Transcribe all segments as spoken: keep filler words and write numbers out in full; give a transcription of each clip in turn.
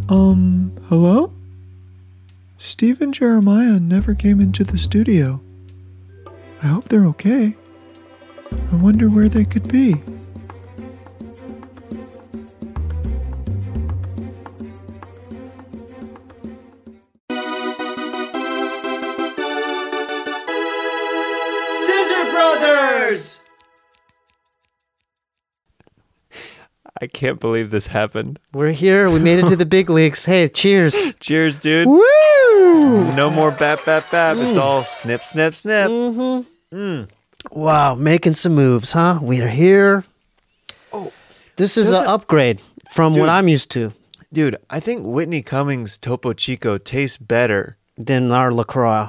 Um, hello? Steve and Jeremiah never came into the studio. I hope they're okay. I wonder where they could be. Scissor Brothers! I can't believe this happened. We're here. We made it to the big leagues. Hey, cheers. Cheers, dude. Woo! No more bap, bap, bap. Mm. It's all snip, snip, snip. Mm-hmm. Mm. Wow, making some moves, huh? We are here. Oh, This is an upgrade from Dude. what I'm used to. Dude, I think Whitney Cummings' Topo Chico tastes better. Than our LaCroix.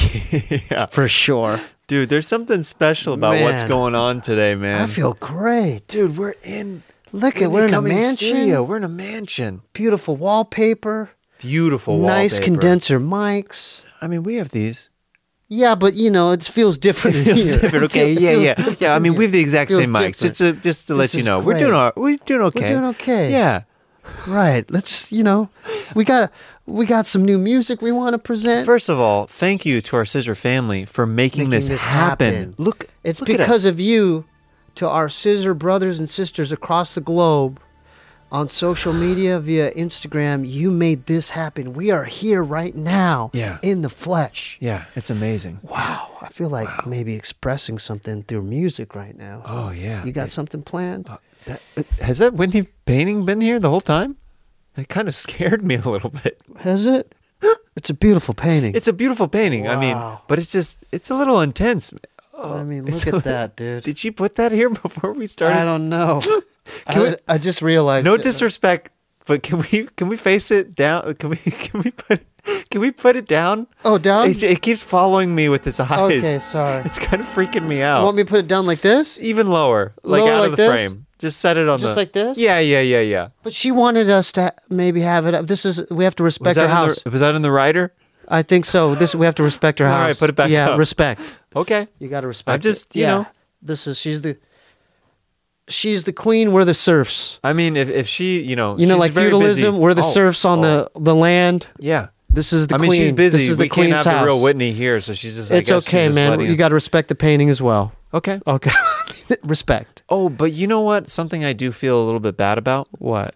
Yeah. For sure. Dude, there's something special about Man. what's going on today, man. I feel great. Dude, we're in Look Whitney at we're in a Cummings' mansion. studio. We're in a mansion. Beautiful wallpaper. Beautiful Nice wallpaper. condenser mics. I mean, we have these. Yeah, but you know, it feels different in Feels here. different. It Okay, feel- it yeah, feels yeah. different Yeah, I mean, in we have the exact Feels same mics. different. Just to, just to let This you is know. We're great. doing our, we're doing okay. We're doing okay. Yeah. Right. Let's, you know, we got we got some new music we want to present. First of all, thank you to our Scissor family for making, Making this, this happen. happen. Look, It's look at because us. of you, to our Scissor brothers and sisters across the globe, on social media via Instagram. You made this happen. We are here right now. Yeah. In the flesh. Yeah, it's amazing. Wow. I feel like maybe expressing something through music right now. Oh, yeah. You got It- something planned? Uh, that, uh, has that Whitney painting been here the whole time? It kind of scared me a little bit. Has it? It's a beautiful painting. It's a beautiful painting. I mean, Wow. but it's just, it's a little intense. I mean, It's look a- at that, dude. Did she put that here before we started? I don't know. Can I, we- I just realized. No it. disrespect, but can we can we face it down? Can we can we put can we put it down? Oh, down? It, it keeps following me with its eyes. Okay, sorry. It's kind of freaking me You out. want me to put it down like this? Even lower, like Lower out like of the this? frame. Just set it on Just the like this? Yeah, yeah, yeah, yeah. But she wanted us to ha- maybe have it up. This is we have to Was respect that, her in house. the, was that in the rider? I think so. This we have to respect her All house. right, put it back Yeah, up. respect. Okay. You got to respect. I'm just, it. you Yeah. know. This is she's the she's the queen. We're the serfs. I mean, if, if she, you know, You know, she's like very feudalism. busy. We're the Oh, serfs on oh, the the land. Yeah. This is the I mean, queen. she's busy. This is the we can't queen's have the real house. Whitney here, so she's just. I It's guess she's okay, just man. letting You us- got to respect the painting as well. Okay. Okay. Respect. Oh, but you know what? Something I do feel a little bit bad about. What?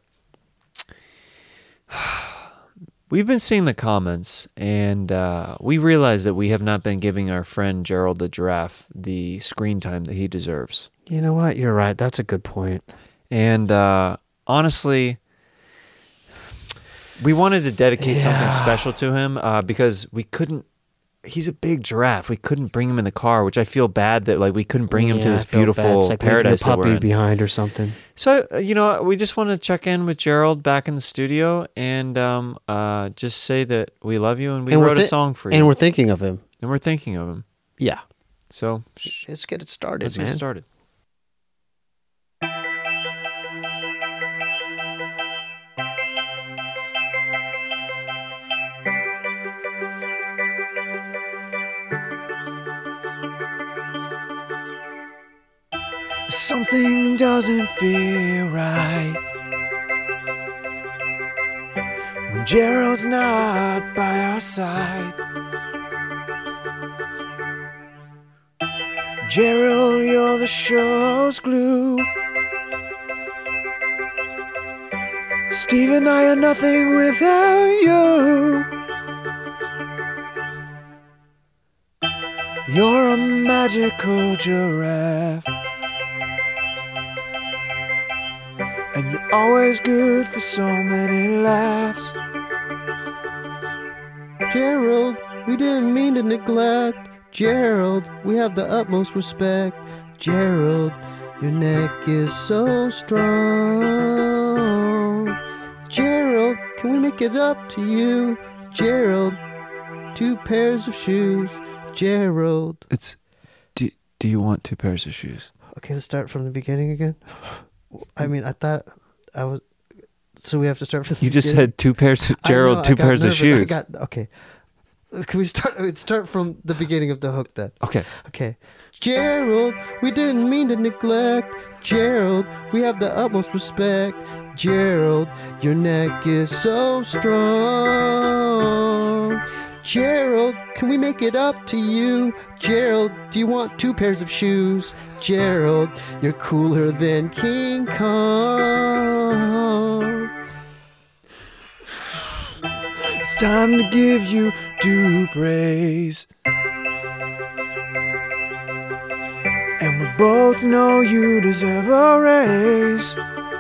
We've been seeing the comments, and uh, we realize that we have not been giving our friend Gerald the giraffe the screen time that he deserves. You know what? You're right. That's a good point. And uh, honestly, we wanted to dedicate Yeah. something special to him uh, because we couldn't. He's a big giraffe. We couldn't bring him in the car, which I feel bad that like we couldn't bring him to Yeah, this I feel bad. beautiful It's like leaving paradise your that we're puppy in. behind or something. So, uh, you know, we just want to check in with Gerald back in the studio and um, uh, just say that we love you and we And we're wrote a thi- song for you. And we're thinking of him. and we're thinking of him. Yeah. So, sh- Let's get it started, let's man. get started. Something doesn't feel right when Gerald's not by our side. Gerald, you're the show's glue. Steve and I are nothing without you. You're a magical giraffe, and you're always good for so many laughs. Gerald, we didn't mean to neglect. Gerald, we have the utmost respect. Gerald, your neck is so strong. Gerald, can we make it up to you? Gerald, two pairs of shoes. Gerald. It's. Do, do you want two pairs of shoes? Okay, let's start from the beginning again. I mean, I thought I was. So we have to start from the You just beginning? said two pairs of I Gerald, know, I two got pairs nervous. of shoes. I got, okay. Can we start? Let's start from the beginning of the hook then. Okay. Okay. Gerald, we didn't mean to neglect. Gerald, we have the utmost respect. Gerald, your neck is so strong. Gerald, can we make it up to you? Gerald, do you want two pairs of shoes? Gerald, you're cooler than King Kong. It's time to give you due praise. And we both know you deserve a raise.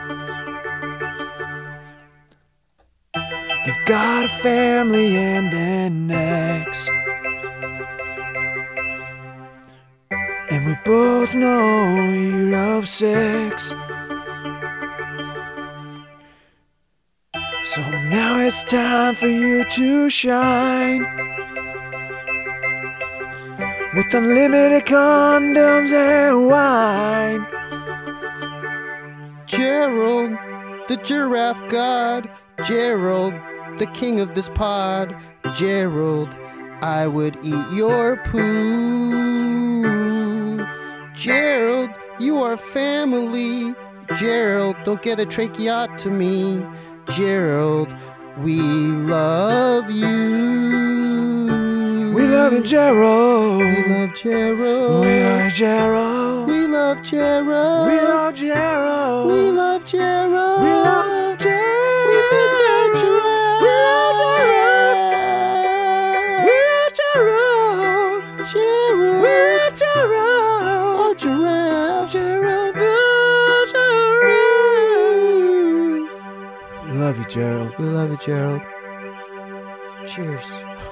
You've got a family and an ex. And we both know you love sex. So now it's time for you to shine. With unlimited condoms and wine. Gerald, the giraffe god. Gerald, the king of this pod. Gerald, I would eat your poo. Gerald, you are family. Gerald, don't get a tracheotomy. Gerald, we love you. We love you, Gerald. We love Gerald. We love you, Gerald. We love Gerald. We love Gerald. We love Gerald. We love Gerald. We miss Gerald. We love Gerald. We love Gerald. Gerald. We love Gerald. Oh, giraffe. Gerald the giraffe. We love you, Gerald. We love you, Gerald. Cheers.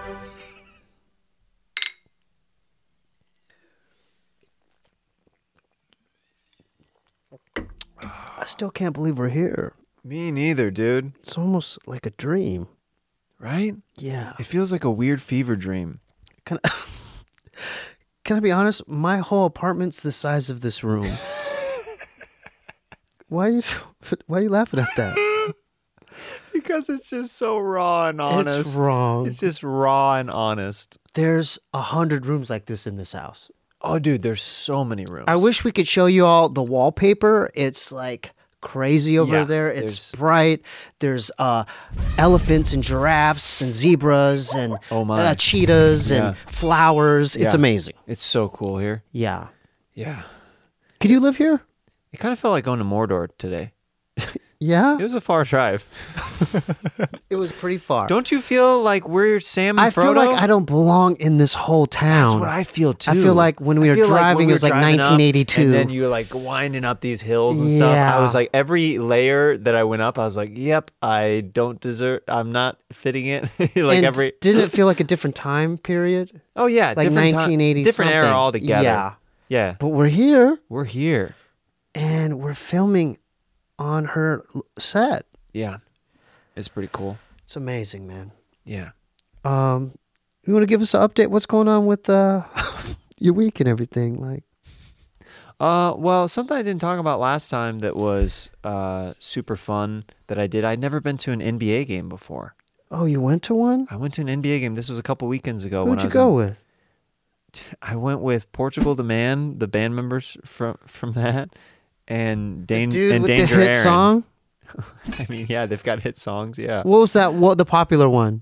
I still can't believe we're here. Me neither, dude. It's almost like a dream. Right? Yeah. It feels like a weird fever dream. Can I, can I be honest? My whole apartment's the size of this room. Why are you Why are you laughing at that? Because it's just so raw and honest. It's wrong. It's just raw and honest. There's a hundred rooms like this in this house. Oh, dude, there's so many rooms. I wish we could show you all the wallpaper. It's like crazy over Yeah, there. It's there's- bright. There's uh, elephants and giraffes and zebras and Oh my. uh, cheetahs Yeah. and flowers. It's Yeah. amazing. It's so cool here. Yeah. Yeah. Could you live here? It kind of felt like going to Mordor today. Yeah. It was a far drive. It was pretty far. Don't you feel like we're Sam and I Frodo? feel like I don't belong in this whole town. That's what I feel too. I feel like when we I were feel like when driving, we it was were like driving up, nineteen eighty-two. and then you're like winding up these hills and stuff. Yeah. I was like, every layer that I went up, I was like, yep, I don't deserve, I'm not fitting it. like and every. didn't it feel like a different time period? Oh yeah, Like different time- nineteen eighty different something. era altogether. Yeah. Yeah, But we're here we're here. and we're filming on her l- set. Yeah, it's pretty cool. It's amazing, man. Yeah. Um, you want to give us an update? What's going on with uh, your week and everything? Like, Uh, well, something I didn't talk about last time that was uh super fun that I did. I'd never been to an N B A game before. oh, you went to one? I went to an N B A game. This was a couple weekends ago. when Who'd I you was go in- with? I went with Portugal the Man, the band members from from that, and Dan- Dude and with Danger the hit Aaron. song? I mean, yeah, they've got hit songs. Yeah. What was that? What the popular one?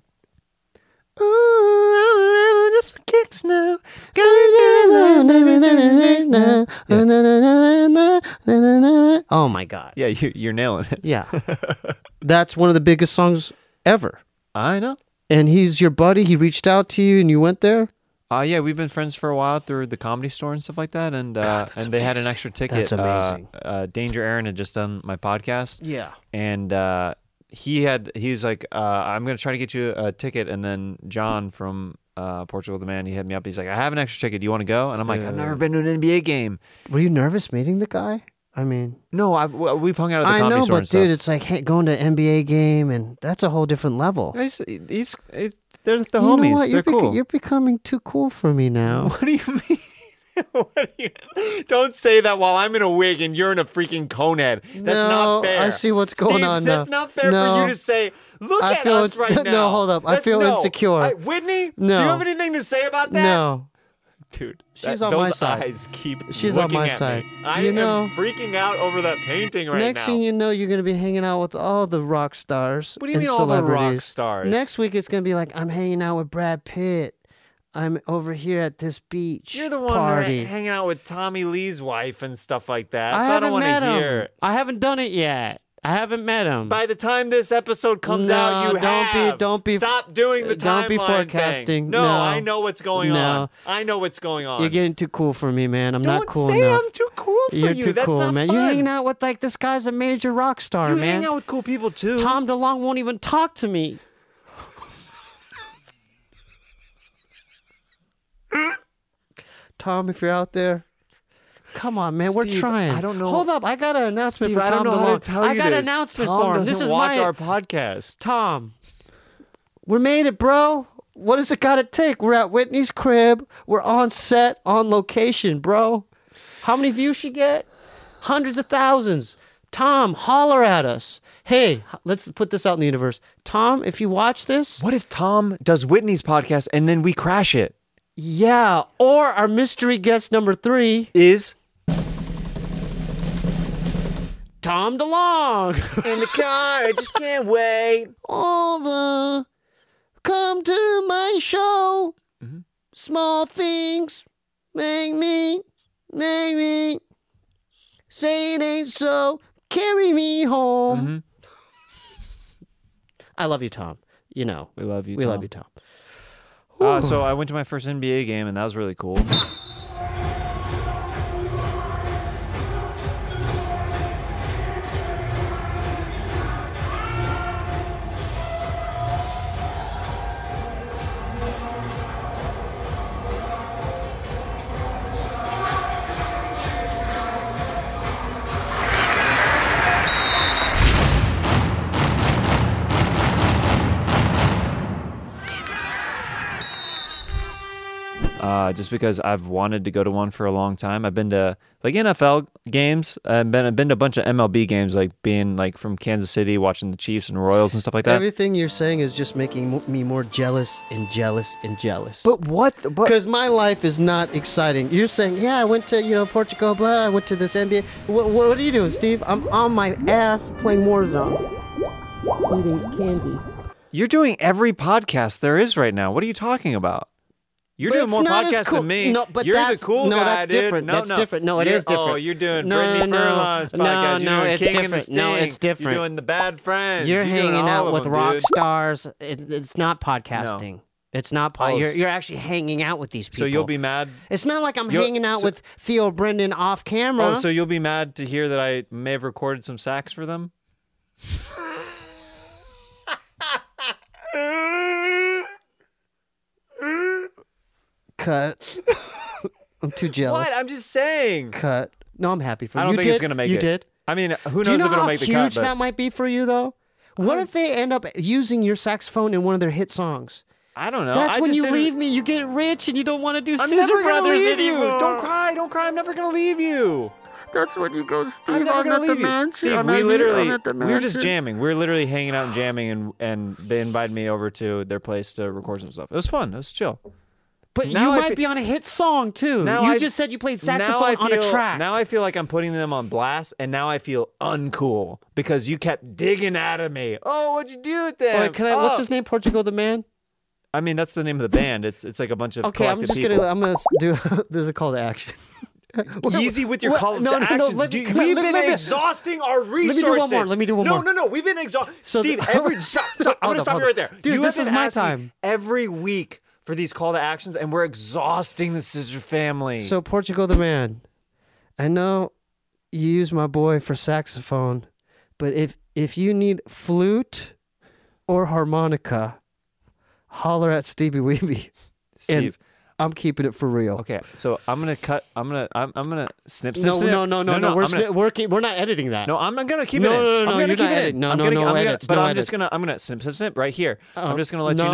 Ooh, just for kicks now. Oh my God. Yeah, you, you're nailing it. Yeah. That's one of the biggest songs ever. I know. And he's your buddy. He reached out to you and you went there? Uh, yeah, we've been friends for a while through the Comedy Store and stuff like that, and uh, God, that's and they had an amazing. extra ticket. That's amazing. Uh, uh, Danger Aaron had just done my podcast, Yeah. and uh, he had he was like, uh, "I'm gonna try to get you a ticket," and then John from uh, Portugal the Man, he hit me up. He's like, "I have an extra ticket. Do you want to go?" And I'm like, "I've never Dude. been to an N B A game." Were you nervous meeting the guy? I mean, No, I've, w- we've hung out at the I Comedy know, Store but and stuff. dude, it's like hey, going to an N B A game, and that's a whole different level. He's, he's, he's, they're the You know homies. what? They're You're, bec- cool. you're becoming too cool for me now. What do you mean? What do you, don't say that while I'm in a wig and you're in a freaking cone head. That's No, not fair. I see what's going Steve, on That's now. not fair No. for you to say, look I at feel us it's- right no, now. hold up. I That's- feel no. insecure. I- Whitney, do No. you have anything to say about that? No. Dude, She's that, on my those side. eyes keep She's on looking my at side. me. I You am know- freaking out over that painting right Next now. thing you know, you're gonna be hanging out with all the rock stars. What do you and mean all the rock celebrities. stars? Next week it's gonna be like I'm hanging out with Brad Pitt. I'm over here at this beach. You're the one party. ha- hanging out with Tommy Lee's wife and stuff like that. I so I haven't don't want met to him. hear. I haven't done it yet. I haven't met him. By the time this episode comes No, out, you don't be- have. don't be- Stop doing the don't be timeline forecasting. thing. No, No. I know what's going No. on. I know what's going on. You're getting too cool for me, man. I'm don't not cool say enough. I'm too cool for You're you. too That's cool, not man. fun. You're hanging out with like this guy's a major rock star, You man. hang out with cool people too. Tom DeLonge won't even talk to me. Tom, if you're out there, come on, man. We're Steve, trying. I don't know- Hold up. I got an announcement Steve, for I Tom don't know how DeLonge. to tell I you got this. an announcement Tom for him. doesn't This is watch my our podcast. Tom. We made it, bro. What does it got to take? We're at Whitney's crib. We're on set, on location, bro. How many views she get? Hundreds of thousands. Tom, holler at us. Hey, let's put this out in the universe. Tom, if you watch this, What if Tom does Whitney's podcast and then we crash it? yeah. Or our mystery guest number three, Is Tom DeLonge. in the car. I just can't wait. All the come to my show. Mm-hmm. Small things make me, make me say it ain't so. Carry me home. Mm-hmm. I love you, Tom. You know, We love you. we Tom. love you, Tom. Uh, so I went to my first N B A game and that was really cool. Uh, just because I've wanted to go to one for a long time. I've been to like N F L games. I've been I've been to a bunch of M L B games, like being like from Kansas City, watching the Chiefs and Royals and stuff like that. Everything you're saying is just making mo- me more jealous and jealous and jealous. But what? But Because my life is not exciting. You're saying, yeah, I went to, you know, Portugal, blah, I went to this N B A. What, what are you doing, Steve? I'm on my ass playing Warzone. Eating candy. you're doing every podcast there is right now. What are you talking about? You're But doing it's more not as podcasts cool. than me. No, but you're that's- the cool no, guy, that's dude. different. No, That's no. different. No, it You're- is different. Oh, you're doing No, Brittany no. Furlan's No, podcast. no, you're doing it's King different. and the Sting. No, it's different. You're doing the Bad Friends. You're, doing hanging all out of with them, rock dude. stars. It, it's not podcasting. It's not po- Oh, you're, s- you're actually hanging out with these people. So you'll be mad. It's not like I'm you'll- hanging out so- with Theo Brendan off camera. Oh, so you'll be mad to hear that I may have recorded some sax for them? Cut. I'm too jealous. What? I'm just saying. Cut. No, I'm happy for I you. don't You think did. it's gonna make you it. did. I mean, who Do you knows know if it'll how make the huge cut? But that might be for you, though? What if they end up using your saxophone in one of their hit songs? I don't know. That's I when just you didn't- leave me. You get rich and you don't want to do I'm Scissor never gonna Brothers leave you. anymore. Don't cry. Don't cry. I'm never gonna leave you. That's when you go, Steve. I'm never I'm gonna at the leave you. mansion. Steve, I'm we at- literally I'm at the we were just mansion. jamming. We were literally hanging out and jamming, and and they invited me over to their place to record some stuff. It was fun. It was chill. But Now you I might fe- be on a hit song too. Now you I- just said you played Now I saxophone on feel- a track. Now I feel like I'm putting them on blast, and now I feel uncool because you kept digging out of me. Oh, what'd you do with them? All right, can I, What's Oh. his name? Portugal the Man. I mean, that's the name of the band. It's it's like a bunch of Okay, I'm collective just people. gonna. I'm gonna do. There's a call to action. Easy with your What- call no, to no, no, action. let me- Do- can I- we've let me- been let me- exhausting our me resources. do one more, let me do one no, more. No, no, no. We've been exhausting. So the- Steve, every stop, stop. I'm Hold gonna up, stop hold you right up. there. Dude, you this have is been my asking me time. every week for these call to actions, and we're exhausting the Scissor family. So Portugal the Man, I know you use my boy for saxophone, but if if you need flute or harmonica, holler at Stevie Weeby. And Steve. I'm keeping it for real. Okay, so I'm gonna cut. I'm gonna. I'm, I'm gonna snip, snip, No, snip. no, no, no, no. We're I'm gonna- sni- we're, keep, we're not editing that. No, I'm gonna keep No, it in. no, no, I'm no, gonna you're keep not it edit- in. no, I'm no, gonna, no I'm gonna, edits, but no I'm edits. just gonna. I'm gonna snip, snip, snip right here. Oh, I'm just gonna let no. you know.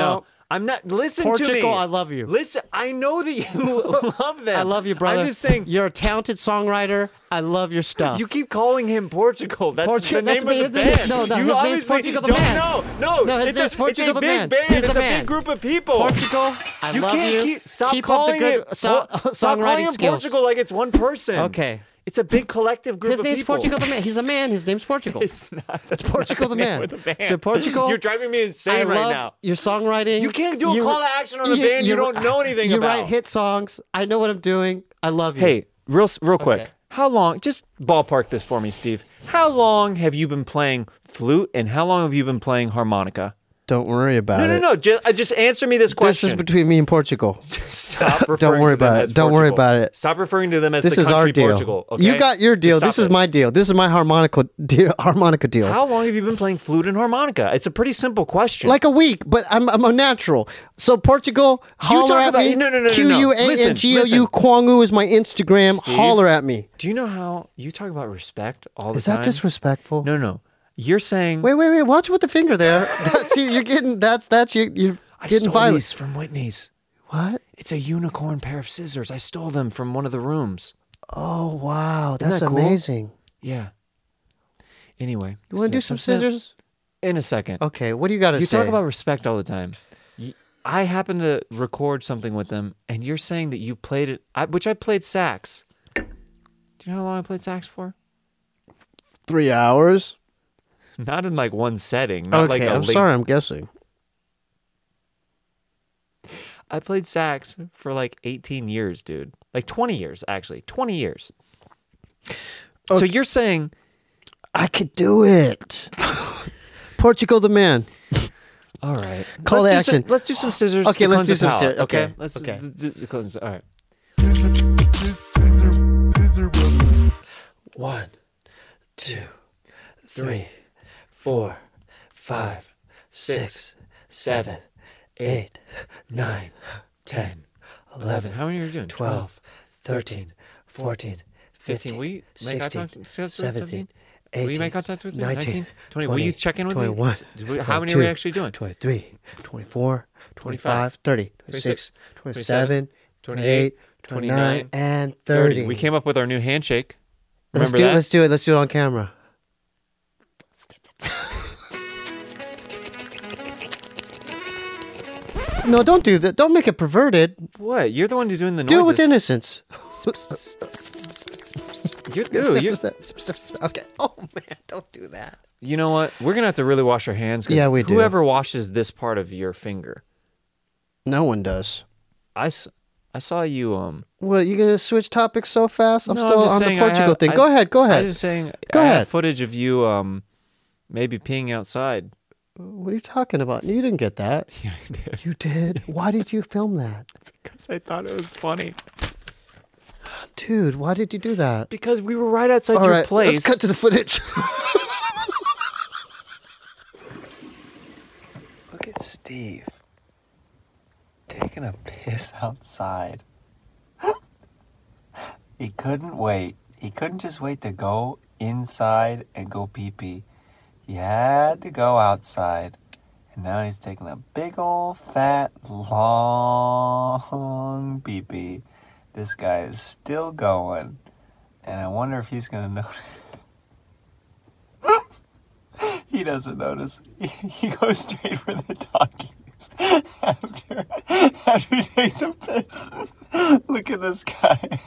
I'm not. Listen Portugal, to me. I love you. Listen, I know that you love them. I love you, brother. I'm just saying. You're a talented songwriter. I love your stuff. You keep calling him Portugal. That's Portu- the name that's of the me- band. no, no, you his name's obviously Portugal the don't Man. know. No, No, his it's name's a, Portugal it's a the big Man. band. He's it's the a man. big group of people. Portugal, I you love can't you. Keep, stop Keep calling up the good it. so- Por- stop calling songwriting him skills. Portugal like it's one person. Okay. It's a big collective group His of name's people. Portugal the Man. He's a man. His name's Portugal. It's not. It's Portugal not the name Man. of the band. So Portugal. You're driving me I insane right love now. your songwriting. You can't do a You- call to action on a band you don't know anything you about. write hit songs. I know what I'm doing. I love you. Hey, real real quick. Okay. How long? Just ballpark this for me, Steve. How long have you been playing flute, and how long have you been playing harmonica? Don't worry about No, no, it. no. Just, uh, just answer me this question. This is between me and Portugal. Stop referring worry to them about it. as Don't worry Portugal. about it. Stop referring to them as This the is country our deal. Portugal. Okay? You got your deal. Just This stop is it. my deal. This is my harmonica deal. Harmonica deal. How long have you been playing flute and harmonica? It's a pretty simple question. Like a week, but I'm I'm a natural. So Portugal, holler talk at about- me. no, no, no, no, no. Q U A N G O U Listen, Kwangu is my Instagram. Steve? Holler at me. do you know how you talk about respect all the Is time? that disrespectful? No, no. You're saying Wait, wait, wait. Watch with the finger there. That's, see, you're getting that's that's you. You're I getting stole violent. these from Whitney's. What? It's a unicorn pair of scissors. I stole them from one of the rooms. Oh wow, that's that cool? amazing. Yeah. Anyway, You want to do some scissors? in a second? Okay. What do you got to You say? talk about respect all the time. Y- I happen to record something with them, and you're saying that you played it, I, which I played sax. Do you know how long I played sax for? three hours. Not in like one setting. Not Okay, like a I'm link- sorry. I'm guessing. I played sax for like eighteen years, dude. Like twenty years, actually. twenty years. So you're saying I could do it. Portugal the Man. all right. Call let's to do action. Some, let's do some scissors. Okay, to let's do cleanse some the palate, scissors. Okay, Okay. Let's okay. do- do- cleanse- all right. One, two, three, four, five, six, seven, eight, nine, ten, eleven, How many are you doing? twelve, thirteen, fourteen, fifteen. fifteen, Will you make eye sixteen, contact- seventeen? seventeen, Will you eighteen, make contact with me? nineteen, twenty. Will you twenty, check in with me? twenty-one, Did we- How many are we twenty-two, actually doing? twenty-three, twenty-four, twenty-five, thirty, twenty-six, twenty-seven, twenty-seven, twenty-eight, twenty-nine, and thirty. We came up with our new handshake. Let's Remember do it. that? Let's do it. Let's do it on camera. No, don't do that. Don't make it perverted. What? You're the one who's doing the noises. Do it with innocence. You're, ew, you, Okay. Oh man, don't do that. you know what? We're gonna have to really wash our hands. 'Cause Yeah, we do. Whoever washes this part of your finger, No one does. I, s- I saw you. Um, What, you gonna switch topics so fast? I'm no, still just on the saying I Portugal have- thing. I- Go ahead. Go I ahead. was just saying. Go I have ahead. footage of you. Um, maybe peeing outside. What are you talking about? You didn't get that. Yeah, I did. You did. Why did you film that, Because I thought it was funny. dude? Why did you do that? Because we were right outside All your right, place. let's cut to the footage. Look at Steve taking a piss outside. He couldn't wait. He couldn't just wait to go inside and go pee pee. He had to go outside. And now he's taking a big old fat long pee pee. This guy is still going. And I wonder if he's going to notice. He doesn't notice. He, he goes straight for the doggies after, after he takes a piss. Look at this guy.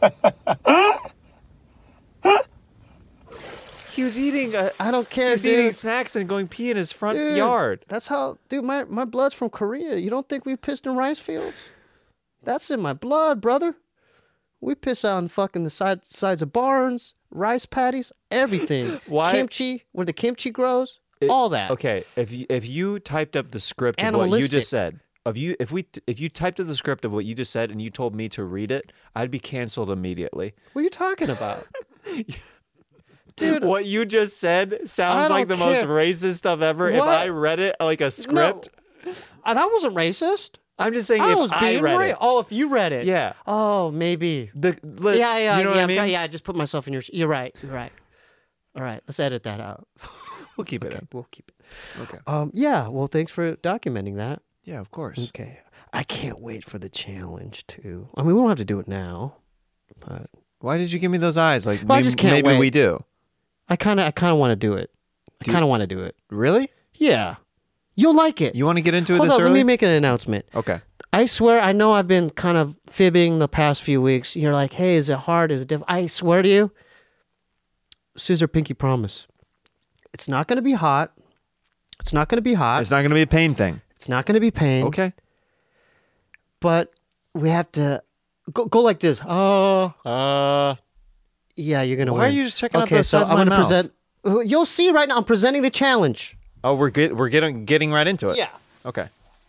He was eating. A, I don't he care, was eating dude. snacks and going pee in his front Dude, yard. That's how, dude. My my blood's from Korea. You don't think we pissed in rice fields? That's in my blood, brother. We piss out in fucking the side sides of barns, rice paddies, everything. Why- Kimchi, where the kimchi grows, all that. Okay, if you, if you typed up the script of what you Animalistic. just said, of you if we if you typed up the script of what you just said and you told me to read it, I'd be canceled immediately. What are you talking about, dude? What you just said sounds I like the don't most care. racist stuff ever. If What? I read it like a script, Uh, that wasn't racist. I'm just saying I if was I being read right. it. Oh, if you read it, Yeah. Oh, maybe. The, li- Yeah, yeah, you know yeah. what I I'm mean? try- yeah, I just put myself in your. You're right. You're right. All right, let's edit that out. We'll keep it Okay, in. we'll keep it. Okay. Um, yeah. Well, thanks for documenting that. Yeah, of course. Okay. I can't wait for the challenge too. I mean, we don't have to do it now, but Why did you give me those eyes? Like Well, I maybe, just can't maybe wait. we do. I kind of, I kind of want to do it. I Do- kind of want to do it. Really? Yeah, you'll like it. You want to get into it Hold this on, early? let me make an announcement. Okay. I swear, I know I've been kind of fibbing the past few weeks. You're like, hey, is it hard? Is it difficult? I swear to you, scissor pinky promise. It's not going to be hot. It's not going to be hot. It's not going to be a pain thing. It's not going to be pain. Okay. But we have to go, go like this. Oh, uh, yeah, you're going to Why win. are you just checking out okay, the so size of I'm my gonna mouth? present. You'll see right now. I'm presenting the challenge. Oh, we're get, we're getting getting right into it. Yeah. Okay.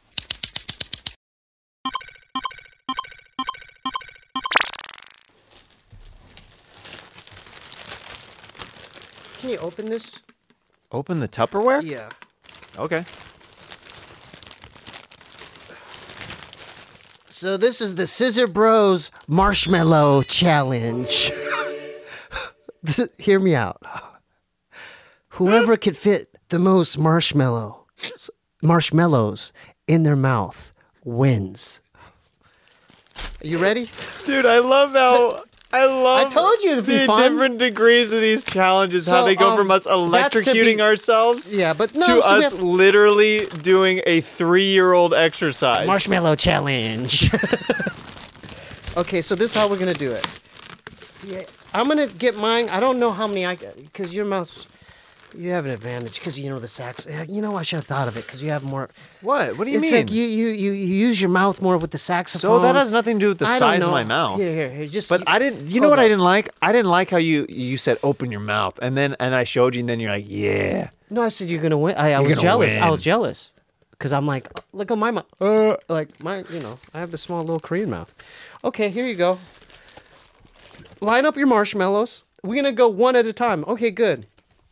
Can you open this? Open the Tupperware? Yeah. Okay. So this is the Scissor Bros Marshmallow Challenge. Hear me out. Whoever could fit the most marshmallow marshmallows in their mouth wins. Are you ready? Dude, I love how I love I told you it'd be the fun. different degrees of these challenges, how So, they go um, from us that's to electrocuting be- ourselves Yeah, but no, to so we us have- literally doing a three-year-old exercise. Marshmallow Challenge. Okay, so this is how we're gonna do it. Yeah, I'm gonna get mine. I don't know how many I got because your mouth. You have an advantage because you know the sax. yeah, You know I should have thought of it because you have more. What? What do you It's mean? like you, you you you use your mouth more with the saxophone. so that has nothing to do with the I don't size of know. my mouth. Here, here, here. Just. But I didn't. You know hold what I on. didn't like? I didn't like how you you said open your mouth, and then and I showed you, and then you're like, yeah. No, I said you're gonna win. I, I was gonna jealous. I win. was jealous because I'm like, look at my mouth. Uh, like my, you know, I have the small little Korean mouth. Okay, here you go. Line up your marshmallows. We're gonna go one at a time. Okay, good.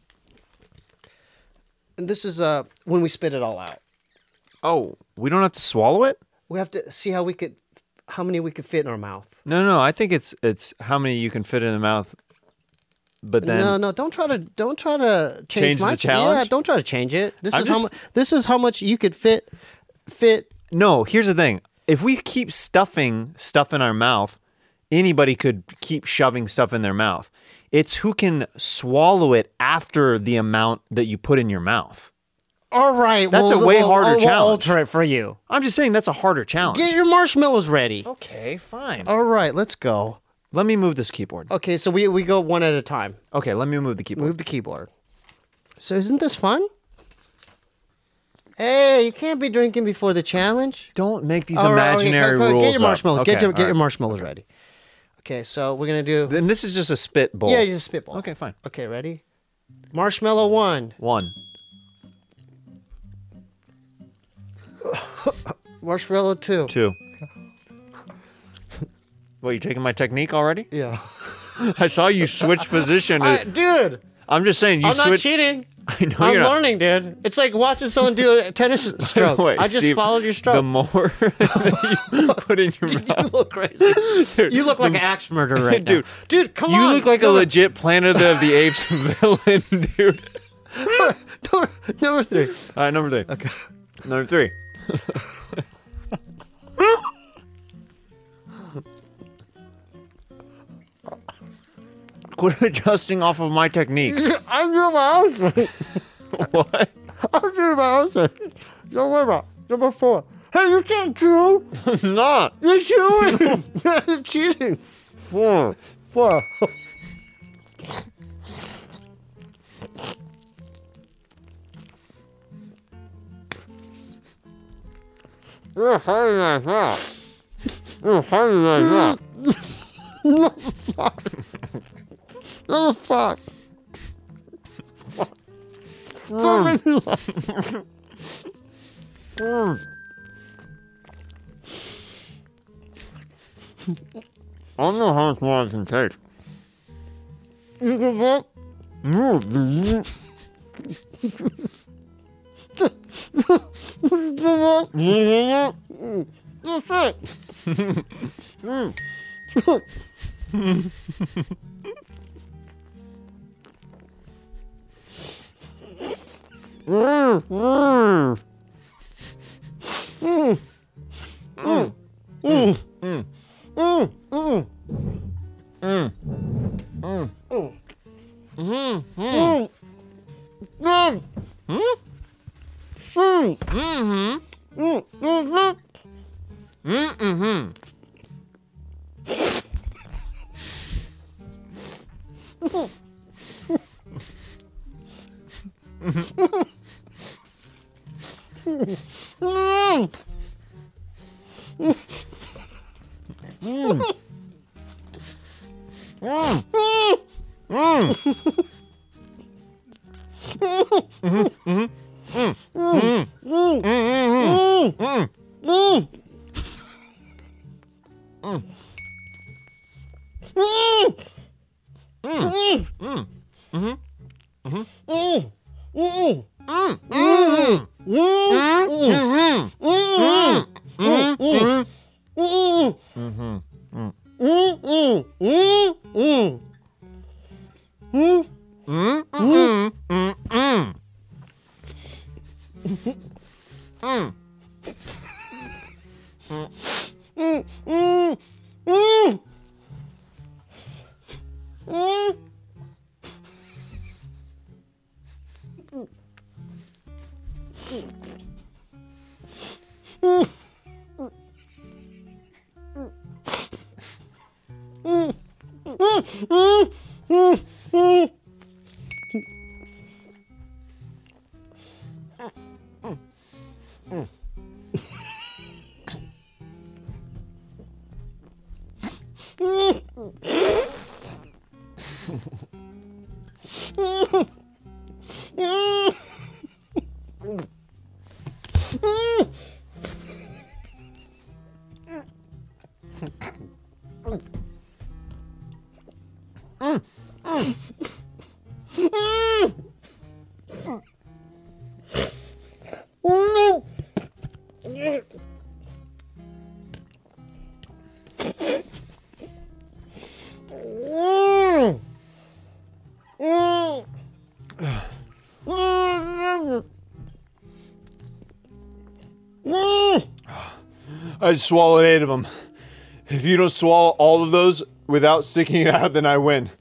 And this is uh when we spit it all out. Oh, we don't have to swallow it? We have to see how we could, how many we could fit in our mouth. No, no. I think it's it's how many you can fit in the mouth. But then no, no, don't try to don't try to change, Change the my, challenge? Yeah, don't try to change it. This I'm is how just- mu- this is how much you could fit fit. no. Here's the thing: if we keep stuffing stuff in our mouth, anybody could keep shoving stuff in their mouth. It's who can swallow it after the amount that you put in your mouth. All right, That's well, a way we'll- harder we'll challenge. alter it for you. I'm just saying that's a harder challenge. Get your marshmallows ready. okay, fine. All right, let's go. Let me move this keyboard. Okay, so we we go one at a time. Okay, let me move the keyboard. Move the keyboard. So isn't this fun? Hey, you can't be drinking before the challenge. Don't make these All right, okay, imaginary go- go- rules. Get your marshmallows. Up. Get Okay, your get all your right. marshmallows ready. Okay, so we're gonna do. Then this is just a spit bowl. Yeah, just spitball. Okay, fine. Okay, ready? Marshmallow one. One. Marshmallow two. Two. What, you taking my technique already? Yeah. I saw you switch position. I, dude, I'm just saying you I'm not switch. cheating. I know I'm you're not. learning, dude. It's like watching someone do a tennis stroke. Wait, I just Steve, followed your stroke. The more that you put in your You mouth, look crazy. You look like an axe murderer right Dude, now. Dude, come you on. look like a Number- legit Planet of the Apes villain, dude. number, number three. All right, number three. Okay. Number three. Quit adjusting off of my technique. I'm doing my own thing. What? I'm doing my own thing. Don't worry about it. Number four. Hey, you can't chew. I'm not. You're chewing. You're cheating. Four. Four. You're hiding like that. You're hiding like that. Number five. Number five. Don't make me laugh. I don't know how much more I can take. You give up? No. That's it. Mm-hmm. Mm-hmm. Mm-hmm. I just swallowed eight of them. If you don't swallow all of those without sticking it out, then I win.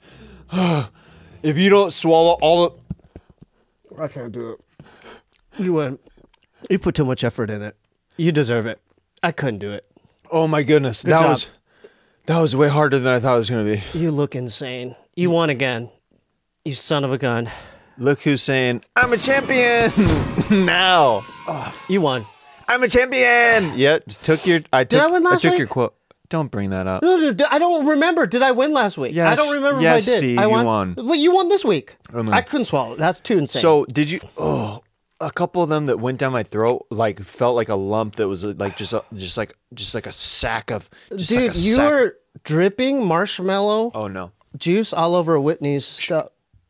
If you don't swallow all of... I can't do it. You win. You put too much effort in it. You deserve it. I couldn't do it. Oh my goodness. Good that job. was that was way harder than I thought it was going to be. You look insane. You won again. You son of a gun. Look who's saying, I'm a champion now. You won. I'm a champion. Yeah, just took your I took I win last took week? your quote. Don't bring that up. No, no, d- I don't remember. Did I win last week? Yes. I don't remember Yes, if I did. Steve, I you won. won. Well, you won this week. Oh, no. I couldn't swallow. That's too insane. So, did you Oh, a couple of them that went down my throat like felt like a lump that was like just a, just like just like a sack of just dude, like a you sack. were dripping marshmallow Oh no. juice all over Whitney's stuff.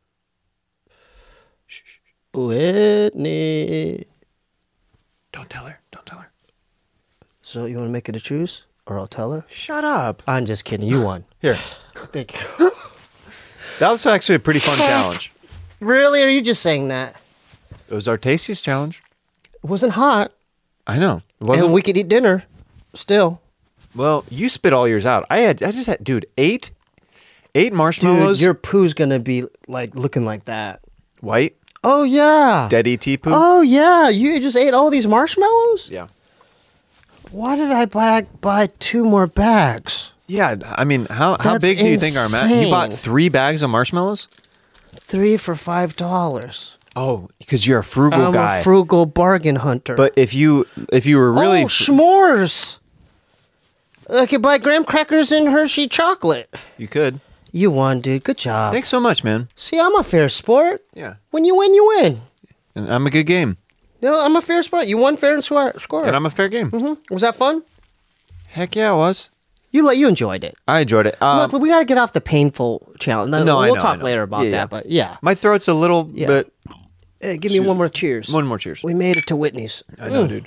Whitney. Don't tell her. Don't tell her. So you want to make it a choose, or I'll tell her? Shut up. I'm just kidding. You won. Here. Thank you. That was actually a pretty fun challenge. Really? Are you just saying that? It was our tastiest challenge. It wasn't hot, I know. It wasn't. and we could eat dinner. Still, Well, you spit all yours out. I had. I just had. Dude, eight, eight dude, marshmallows. your poo's gonna be like looking like that. white, Oh yeah. dead E T poo. Oh yeah. You just ate all these marshmallows. Yeah. Why did I buy buy two more bags? Yeah. I mean, how how That's big do you think our Matt? You bought insane. three bags of marshmallows. Three for five dollars. Oh, because you're a frugal I'm guy. a frugal bargain hunter. But if you if you were really oh, s'mores! I could buy graham crackers and Hershey chocolate. you could. You won, dude. Good job. Thanks so much, man. See, I'm a fair sport. Yeah. When you win, you win. And I'm a good game. No, I'm a fair sport. You won fair and square. square. And I'm a fair game. Mm-hmm. Was that fun? Heck yeah, it was. You like you enjoyed it. I enjoyed it. Um, Look, we got to get off the painful challenge. No, no, I we'll know, I talk know. later about Yeah, yeah. that. But yeah, my throat's a little Yeah. bit. Hey, give me one more cheers. One more cheers. We made it to Whitney's. I know, dude.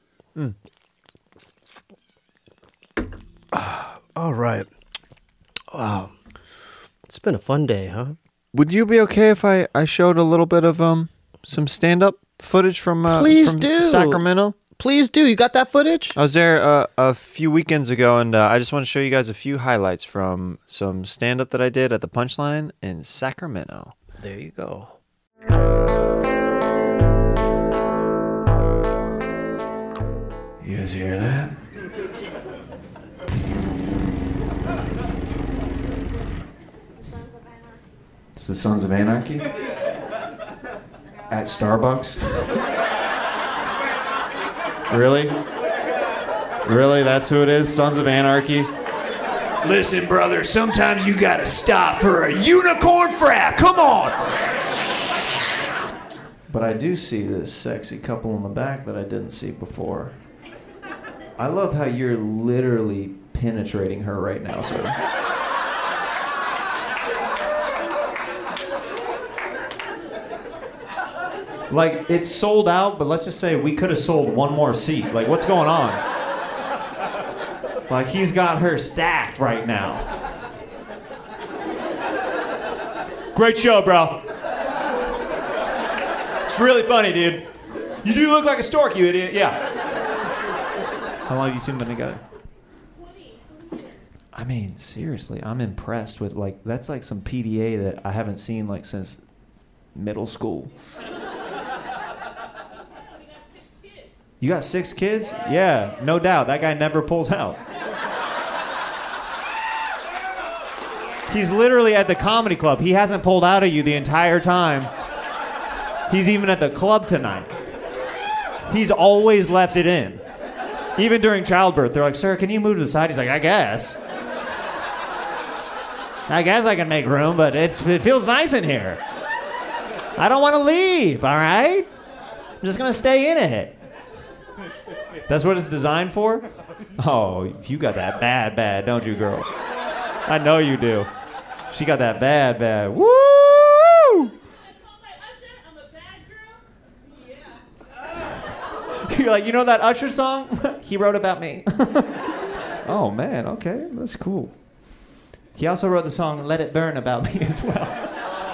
All right. Wow. It's been a fun day, huh? Would you be okay if I, I showed a little bit of um some stand up footage from uh, Please from do. Sacramento? Please do. You got that footage? I was there uh, a few weekends ago, and uh, I just want to show you guys a few highlights from some stand up that I did at the Punchline in Sacramento. There you go. guys hear that? It's the Sons of Anarchy? At Starbucks? Really? Really? That's who it is? Sons of Anarchy? Listen, brother, sometimes you gotta stop for a unicorn frat. Come on! But I do see this sexy couple in the back that I didn't see before. I love how you're literally penetrating her right now, sir. Like, it's sold out, but let's just say we could have sold one more seat. Like, what's going on? Like, he's got her stacked right now. Great show, bro. It's really funny, dude. You do look like a stork, you idiot. Yeah. How long have you two been together? I mean, seriously, I'm impressed with, like, that's like some P D A that I haven't seen, like, since middle school. You got six kids? Yeah, no doubt. That guy never pulls out. He's literally at the comedy club. He hasn't pulled out of you the entire time. He's even at the club tonight. He's always left it in. Even during childbirth, they're like, sir, can you move to the side? He's like, I guess. I guess I can make room, but it's, it feels nice in here. I don't want to leave, all right? I'm just going to stay in it. That's what it's designed for? Oh, you got that bad, bad, don't you, girl? I know you do. She got that bad, bad. Woo! You're like, you know that Usher song? He wrote about me. Oh, man, okay, that's cool. He also wrote the song Let It Burn about me as well.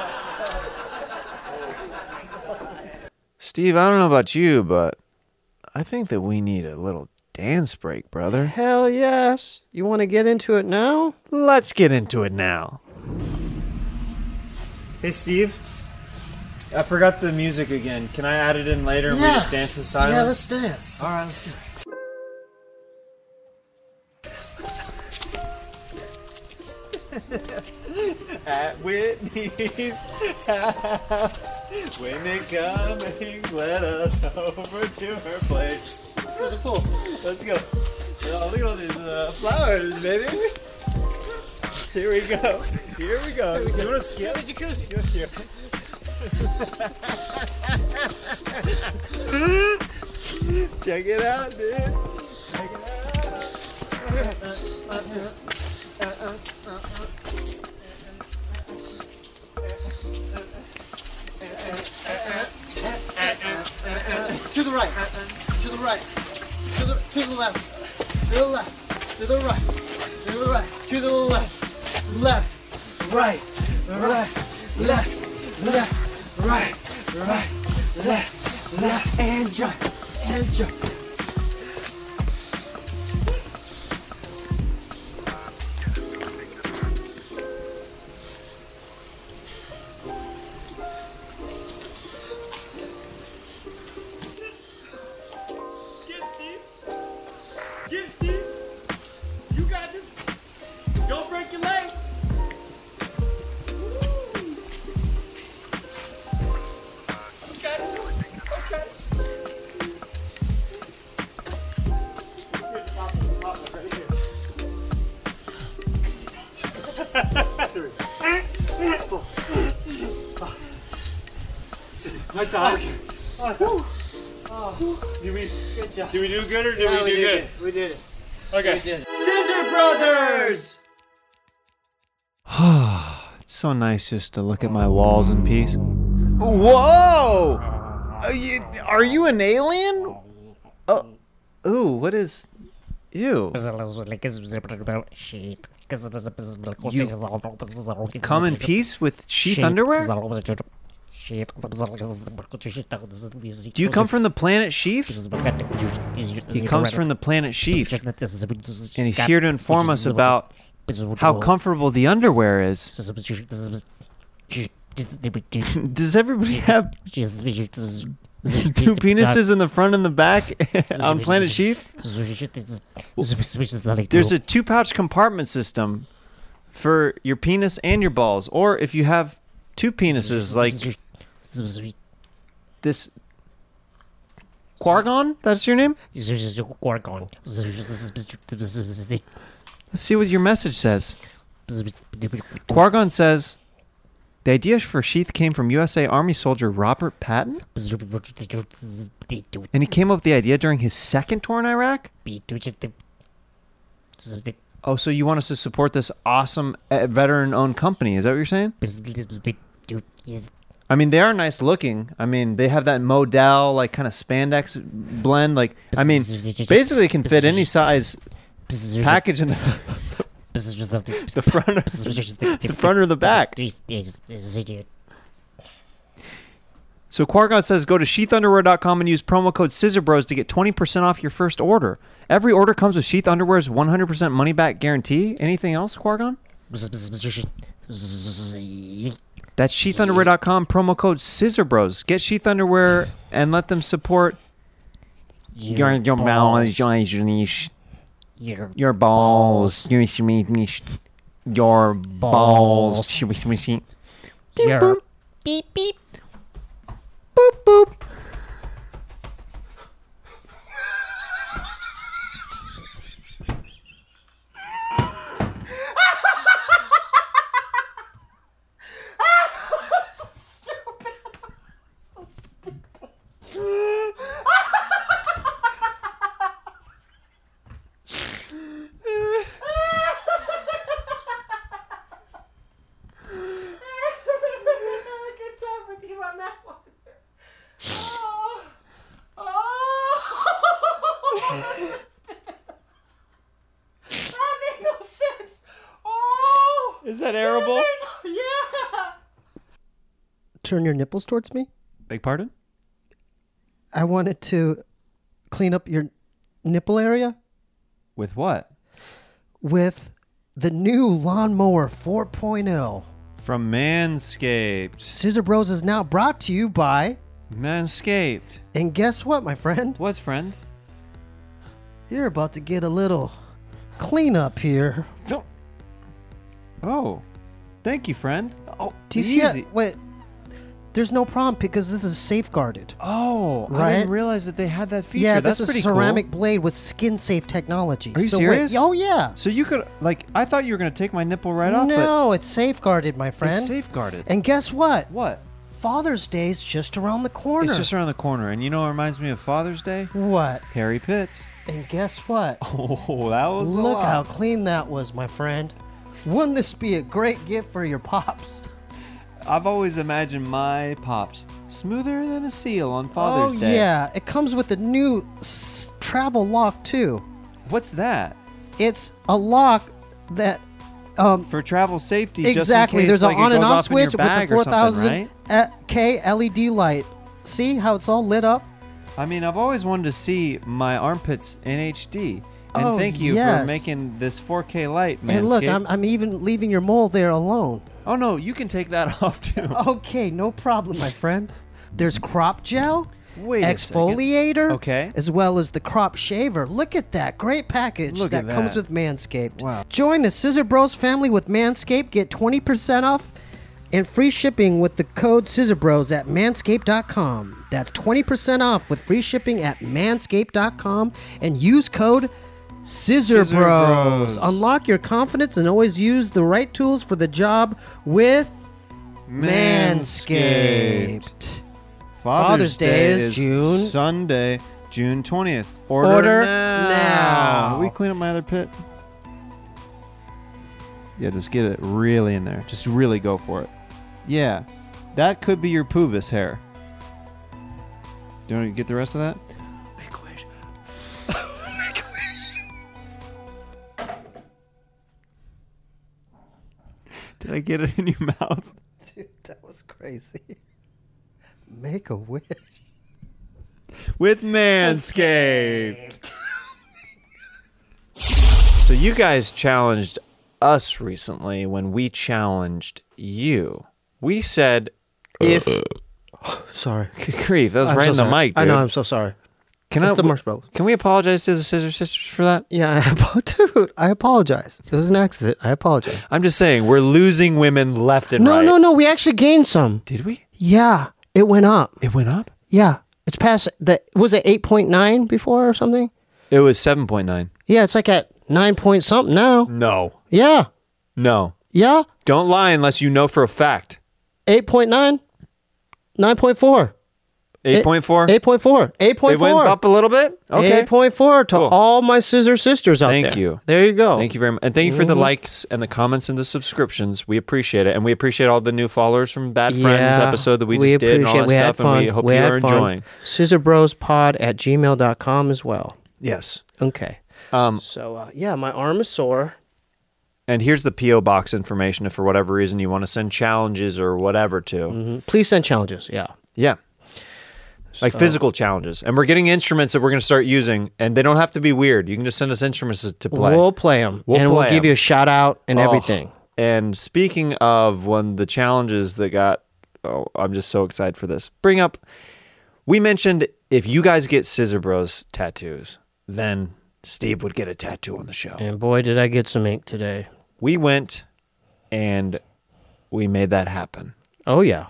Steve, I don't know about you, but I think that we need a little dance break, brother. Hell yes. You want to get into it now? Let's get into it now. Hey, Steve. I forgot the music again. Can I add it in later and we Yeah. just dance in silence? Yeah, let's dance. All right, let's do it. At Whitney's house, when it coming, let us over to her place. It's really cool. Let's go. Oh, look at all these uh, flowers, baby. Here we go. Here we go. You want to skip? Jacuzzi. Here. Check it out, dude. Check it out. To the right. To the right. To the to the left. To the left. To the right. To the right. To the left. Left. Right. Right. Left. Left. Right. Right. Left. Left. And jump. And jump. My thighs. Oh. Oh. Did we, good job. Did we do good or did yeah, we, we do good? It. We did it. Okay. We did it. Scissor Brothers! It's so nice just to look at my walls in peace. Whoa! Are you, are you an alien? Oh, ooh, what is... Ew. You come in peace with sheath underwear? Do you come from the planet Sheath? He comes from the planet Sheath, and he's here to inform us about how comfortable the underwear is. Does everybody have Two penises in the front and the back on Planet Sheath. There's a two-pouch compartment system for your penis and your balls, or if you have two penises, like this. Quargon, that's your name? Quargon. Let's see what your message says. Quargon says, the idea for Sheath came from U S A Army soldier Robert Patton, and he came up with the idea during his second tour in Iraq? Oh, so you want us to support this awesome uh, veteran-owned company? Is that what you're saying? I mean, they are nice looking. I mean, they have that modal, like, kind of spandex blend. Like, I mean, basically can fit any size package in the, the front or the front or the back. So Quargon says, go to sheath underwear dot com and use promo code ScissorBros to get twenty percent off your first order. Every order comes with Sheath Underwear's one hundred percent money-back guarantee. Anything else, Quargon? That's sheath underwear dot com, promo code ScissorBros. Get Sheath Underwear and let them support your, your balls, your, your, your balls, your your balls. Your beep beep. Boop boop. Is that arable? Yeah. Turn your nipples towards me. Beg pardon? I wanted to clean up your nipple area With what? with the new Lawnmower four point oh. From Manscaped. Scissor Bros is now brought to you by... Manscaped. And guess what, my friend? What, friend? You're about to get a little cleanup here. Don't. Oh, thank you, friend. Oh, Do you see easy. it? Wait, there's no problem because this is safeguarded. Oh, I Right? didn't realize that they had that feature. Yeah, That's this is pretty ceramic cool. blade with skin-safe technology. Are you so wait- serious? oh, yeah. So you could, like, I thought you were going to take my nipple right off, No, it's safeguarded, my but friend. it's safeguarded. And guess what? What? Father's Day's just around the corner. It's just around the corner. And you know what reminds me of Father's Day? What? Harry Pitts. And guess what? Oh, that was a Look lot. how clean that was, my friend. Wouldn't this be a great gift for your pops? I've always imagined my pops smoother than a seal on Father's oh, Day. yeah. It comes with a new s- travel lock, too. What's that? It's a lock that... Um, For travel safety, exactly. just in case, There's like, an on it and goes off off in your switch with the bag or four something, thousand right? K L E D light. See how it's all lit up? I mean, I've always wanted to see my armpits in H D. And Oh, thank you yes. for making this four K light, Manscaped. And look, I'm, I'm even leaving your mole there alone. Oh, no, you can take that off, too. Okay, no problem, my friend. There's crop gel, Wait a second. exfoliator, Okay. as well as the crop shaver. Look at that great package Look that at comes that. with Manscaped. Wow. Join the Scissor Bros family with Manscaped. Get twenty percent off and free shipping with the code ScissorBros at manscaped dot com. That's twenty percent off with free shipping at manscaped dot com and use code Scissor Scissor Bros. Bros. Unlock your confidence and always use the right tools for the job with Manscaped. Father's Day is June- Sunday, June twentieth. Order, Order now. now. Can we clean up my other pit? Yeah, just get it really in there. Just really go for it. Yeah, that could be your pubis hair. Do you want to get the rest of that? Make a wish. Make a wish. Did I get it in your mouth? Dude, that was crazy. Make a wish. With Manscaped. So you guys challenged us recently when we challenged you. We said if Sorry. Grief, that was I'm right so in the sorry. mic, dude. I know. I'm so sorry. Can It's I? the marshmallow. Can we apologize to the Scissor Sisters for that? Yeah, I apo- dude, I apologize. It was an accident. I apologize. I'm just saying we're losing women left and No, right. no, no. We actually gained some. Did we? Yeah, it went up. It went up. Yeah, it's past the. Was it eight point nine before or something? It was seven point nine. Yeah, it's like at nine point something now. No. Yeah, No. yeah. Don't lie unless you know for a fact. Eight point nine. Nine point four. eight point four? Eight point four. Eight point It four. went up a little bit? Okay. Eight point four to Cool. all my scissor sisters out Thank there. you. There you go. Thank you very much. And thank you for the likes and the comments and the subscriptions. We appreciate it. And we appreciate all the new followers from Bad Friends Yeah, episode that we just we did and all that appreciate- we had stuff. And we fun. hope We you're had fun. enjoying. scissorbrospod at gmail dot com as well. Yes. Okay. Um, So, uh, yeah, my arm is sore. and here's the P O box information if for whatever reason you want to send challenges or whatever to. Mhm. Please send challenges. Yeah. Yeah. Like physical challenges. And we're getting instruments that we're going to start using, and they don't have to be weird. You can just send us instruments to play. We'll play them. We'll and play we'll give 'em. you a shout out and Oh, everything. And speaking of one, the challenges that got, oh, I'm just so excited for this. Bring up, we mentioned if you guys get Scissor Bros tattoos, then Steve would get a tattoo on the show. And boy, did I get some ink today. We went and we made that happen. Oh, yeah.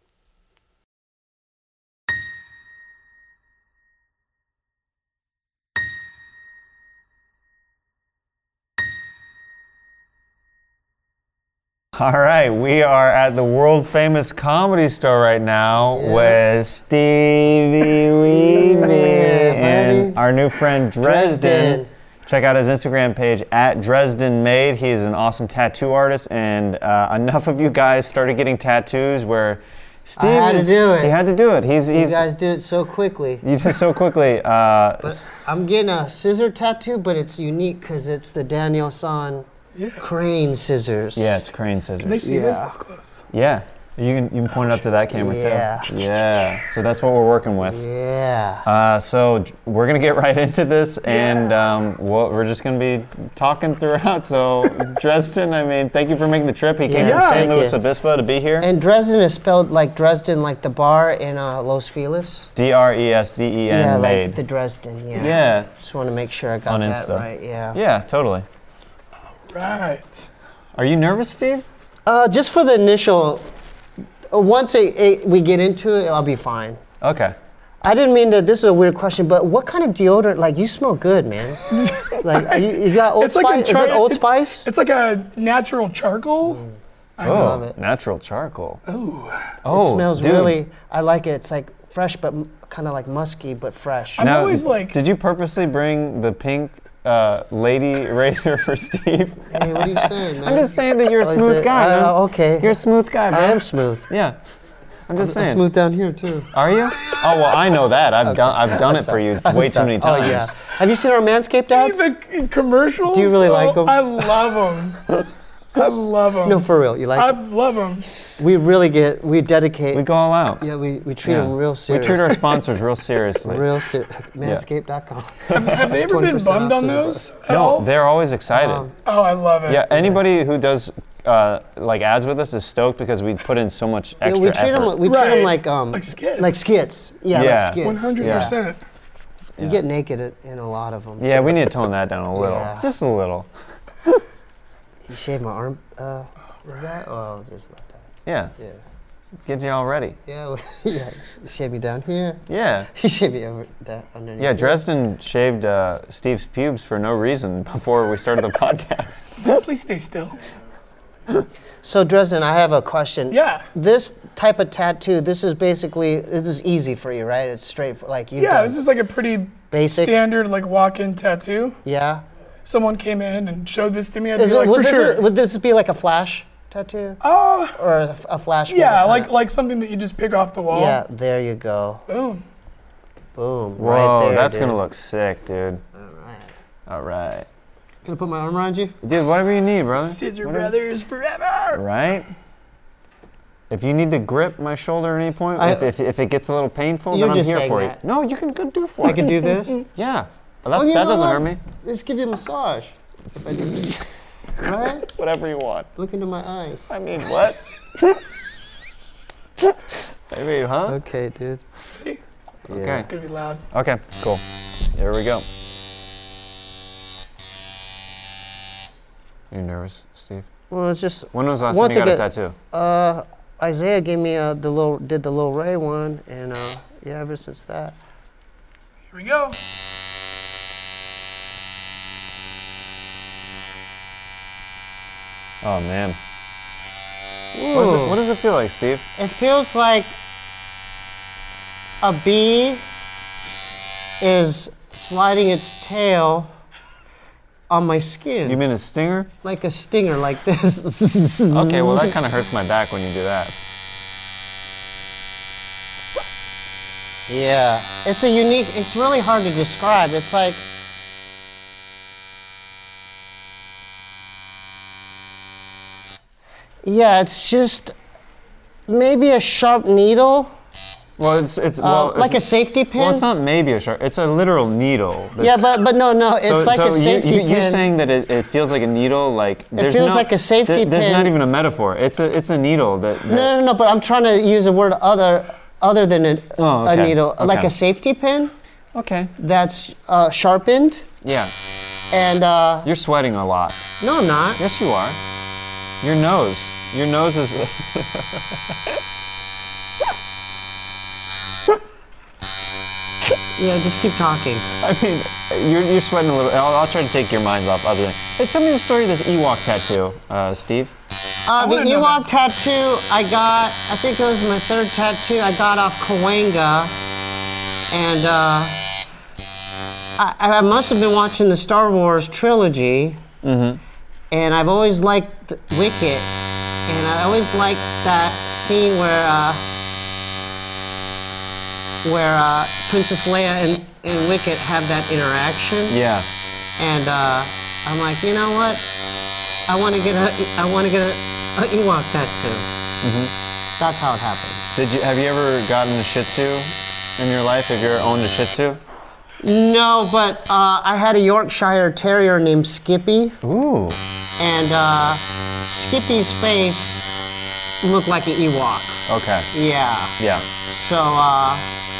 All right, we are at the world famous Comedy Store right now with Stevie Weeby and buddy. our new friend Dresden. Dresden. Check out his Instagram page at Dresden Made. He's an awesome tattoo artist, and uh, enough of you guys started getting tattoos where Steve had to is- do it. He had to do it. He's he's You guys do it so quickly. you did so quickly. Uh, But I'm getting a scissor tattoo, but it's unique because it's the Daniel San crane scissors. yeah, it's crane scissors. Can they see this Yeah. this close? Yeah, you can you can point it up to that camera Yeah. too. Yeah. So that's what we're working with. Yeah. Uh, so j- we're gonna get right into this, and um, we'll, we're just gonna be talking throughout. So Dresden, I mean, thank you for making the trip. He came Yeah, from thank Saint Louis you. Obispo to be here. And Dresden is spelled like Dresden, like the bar in uh, Los Feliz. D R E S D E N Yeah, made. like the Dresden. Yeah. yeah, Just want to make sure I got On that Insta. right. Yeah. yeah, totally. Right. Are you nervous, Steve? Uh, just for the initial. uh, Once it, it, we get into it, I'll be fine. Okay. I didn't mean to. This is a weird question, but what kind of deodorant? Like, you smell good, man. Like, are you, you got Old It's like a Spice? char- is it Old it's- Spice? It's like a natural charcoal. I Oh, love it. natural charcoal. Ooh. Oh, It smells dude. really. I like it. It's like fresh, but kind of like musky, but fresh. I'm Now, always like, Did you purposely bring the pink uh, lady razor for Steve? Hey, what are you saying, man? I'm just saying that you're a Oh, is smooth it- guy, man. uh, okay. You're a smooth guy, bro. I am smooth. Yeah. I'm just I'm saying. smooth down here too. Are you? Oh well, I know that. I've done. I've done it for you I'm way too sorry. many times. Oh yeah. Have you seen our Manscaped ads? these are commercials. Do you really like oh, 'em? I love them. I love them. No, for real. You like? I it? love them. We really get. We dedicate. We go all out. yeah, we, we treat Yeah. them real We serious. treat our sponsors real seriously. real serious. Manscaped dot com. Have they ever been twenty percent bummed off on Scissor those? at No, all? they're always excited. Um, Oh, I love it. yeah, anybody who does uh, like ads with us is stoked because we put in so much Yeah, extra we treat effort. them. We treat them Right. like um Like skits. like skits. Yeah, Yeah. like skits. One hundred percent. You get naked at- in a lot of them. yeah, we need to tone that down a little, Yeah. just a little. You shave my arm. Uh, is that? Oh, just like that. Yeah, Yeah. get you all ready. Yeah. Yeah. You shave me down here. Yeah, You shave me over that underneath. yeah. here. Dresden shaved uh, Steve's pubes for no reason before we started the podcast. Please stay still. So Dresden, I have a question. Yeah. This type of tattoo, this is basically, this is easy for you, right? It's straight for like you. Yeah, this is like a pretty basic. standard like walk-in tattoo. Yeah. Someone came in and showed this to me. I'd Is be it? like, Was for this? sure. A, would this be like a flash tattoo Oh, or a, a flash? yeah, kinda- like like something that you just pick off the wall. Yeah. There you go. Boom. Boom. Whoa, right there. that's dude. gonna look sick, dude. All right. All right, Can I put my arm around you? dude. Whatever you need, brother. Scissor Whatever- Brothers forever. Right? If you need to grip my shoulder at any point, I- if, if, if it gets a little painful, You're then I'm just here saying for that. you. No, you can go do it for I it. can do this. Yeah. Well, Oh, that you that know doesn't what? hurt me. Let's give you a massage. If I do this. Right? Whatever you want. Look into my eyes. I mean, what? Wait, huh? Okay, dude. Ready? Okay. It's gonna be loud. Okay, cool. Here we go. You nervous, Steve? Well, it's just When was the last Once time you I got a get- tattoo? uh, Isaiah gave me uh, the little did the Lil Ray one, and uh, yeah, ever since that. Here we go. Oh man. What does, it, what does it feel like, Steve? It feels like a bee is sliding its tail on my skin, You mean a stinger? like a stinger, like this. Okay, well that kind of hurts my back when you do that. Yeah, it's a unique. It's really hard to describe. It's like yeah, it's just maybe a sharp needle, Well, it's it's uh, well, like a it's, safety pin. well, it's not maybe a sharp. It's a literal needle. yeah, that's- but but no, no, it's so, like so a safety you, you, pin. You're saying that it, it feels like a needle, like there's feels no, like a safety there- There's not pin. even a metaphor. It's a it's a needle that. that No, no, no, but I'm trying to use a word other other than a, Oh, a okay, needle, like okay. a safety pin Okay. that's uh, sharpened. Yeah. And uh, You're sweating a lot. no, I'm not. Yes, you are. Your nose. Your nose is. Yeah, just keep talking. I mean, you're, you're sweating a little. I'll, I'll try to take your minds off other things. Hey, tell me the story of this Ewok tattoo, uh, Steve. Uh, the wanna know Ewok tattoo I got, I think it was my third tattoo, I got off Kawanga. And uh, I, I must have been watching the Star Wars trilogy. Mm-hmm. And I've always liked Wicket. And I always liked that scene where uh, where uh, Princess Leia and, and Wicket have that interaction. Yeah. And uh, I'm like, you know what? I want to get a, I want to get a, a Ewok tattoo. Mm-hmm. That's how it happened. Did you have you ever gotten a Shih Tzu in your life? Have you ever owned a Shih Tzu? No, but uh, I had a Yorkshire Terrier named Skippy, Ooh. and uh, Skippy's face looked like an Ewok. Okay. Yeah. Yeah. So, uh,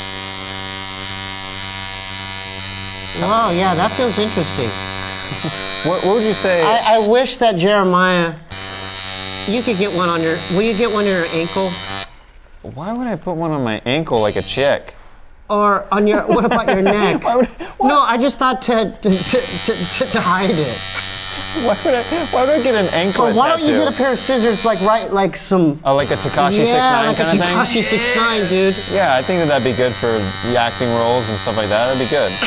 well, yeah, that feels interesting. What, what would you say? I, I wish that Jeremiah, you could get one on your. Will you get one on your ankle? Why would I put one on my ankle like a chick? Or on your, what about your neck? No, I just thought to, to, to, to, to, to hide it. Why would I? Why would I get an ankle Or why don't tattoo? you get a pair of scissors, like right, like some, Oh, like a Takashi six yeah, nine like a kind of thing? Takashi six nine, dude. Yeah, I think that that'd be good for the acting roles and stuff like that. That'd be good.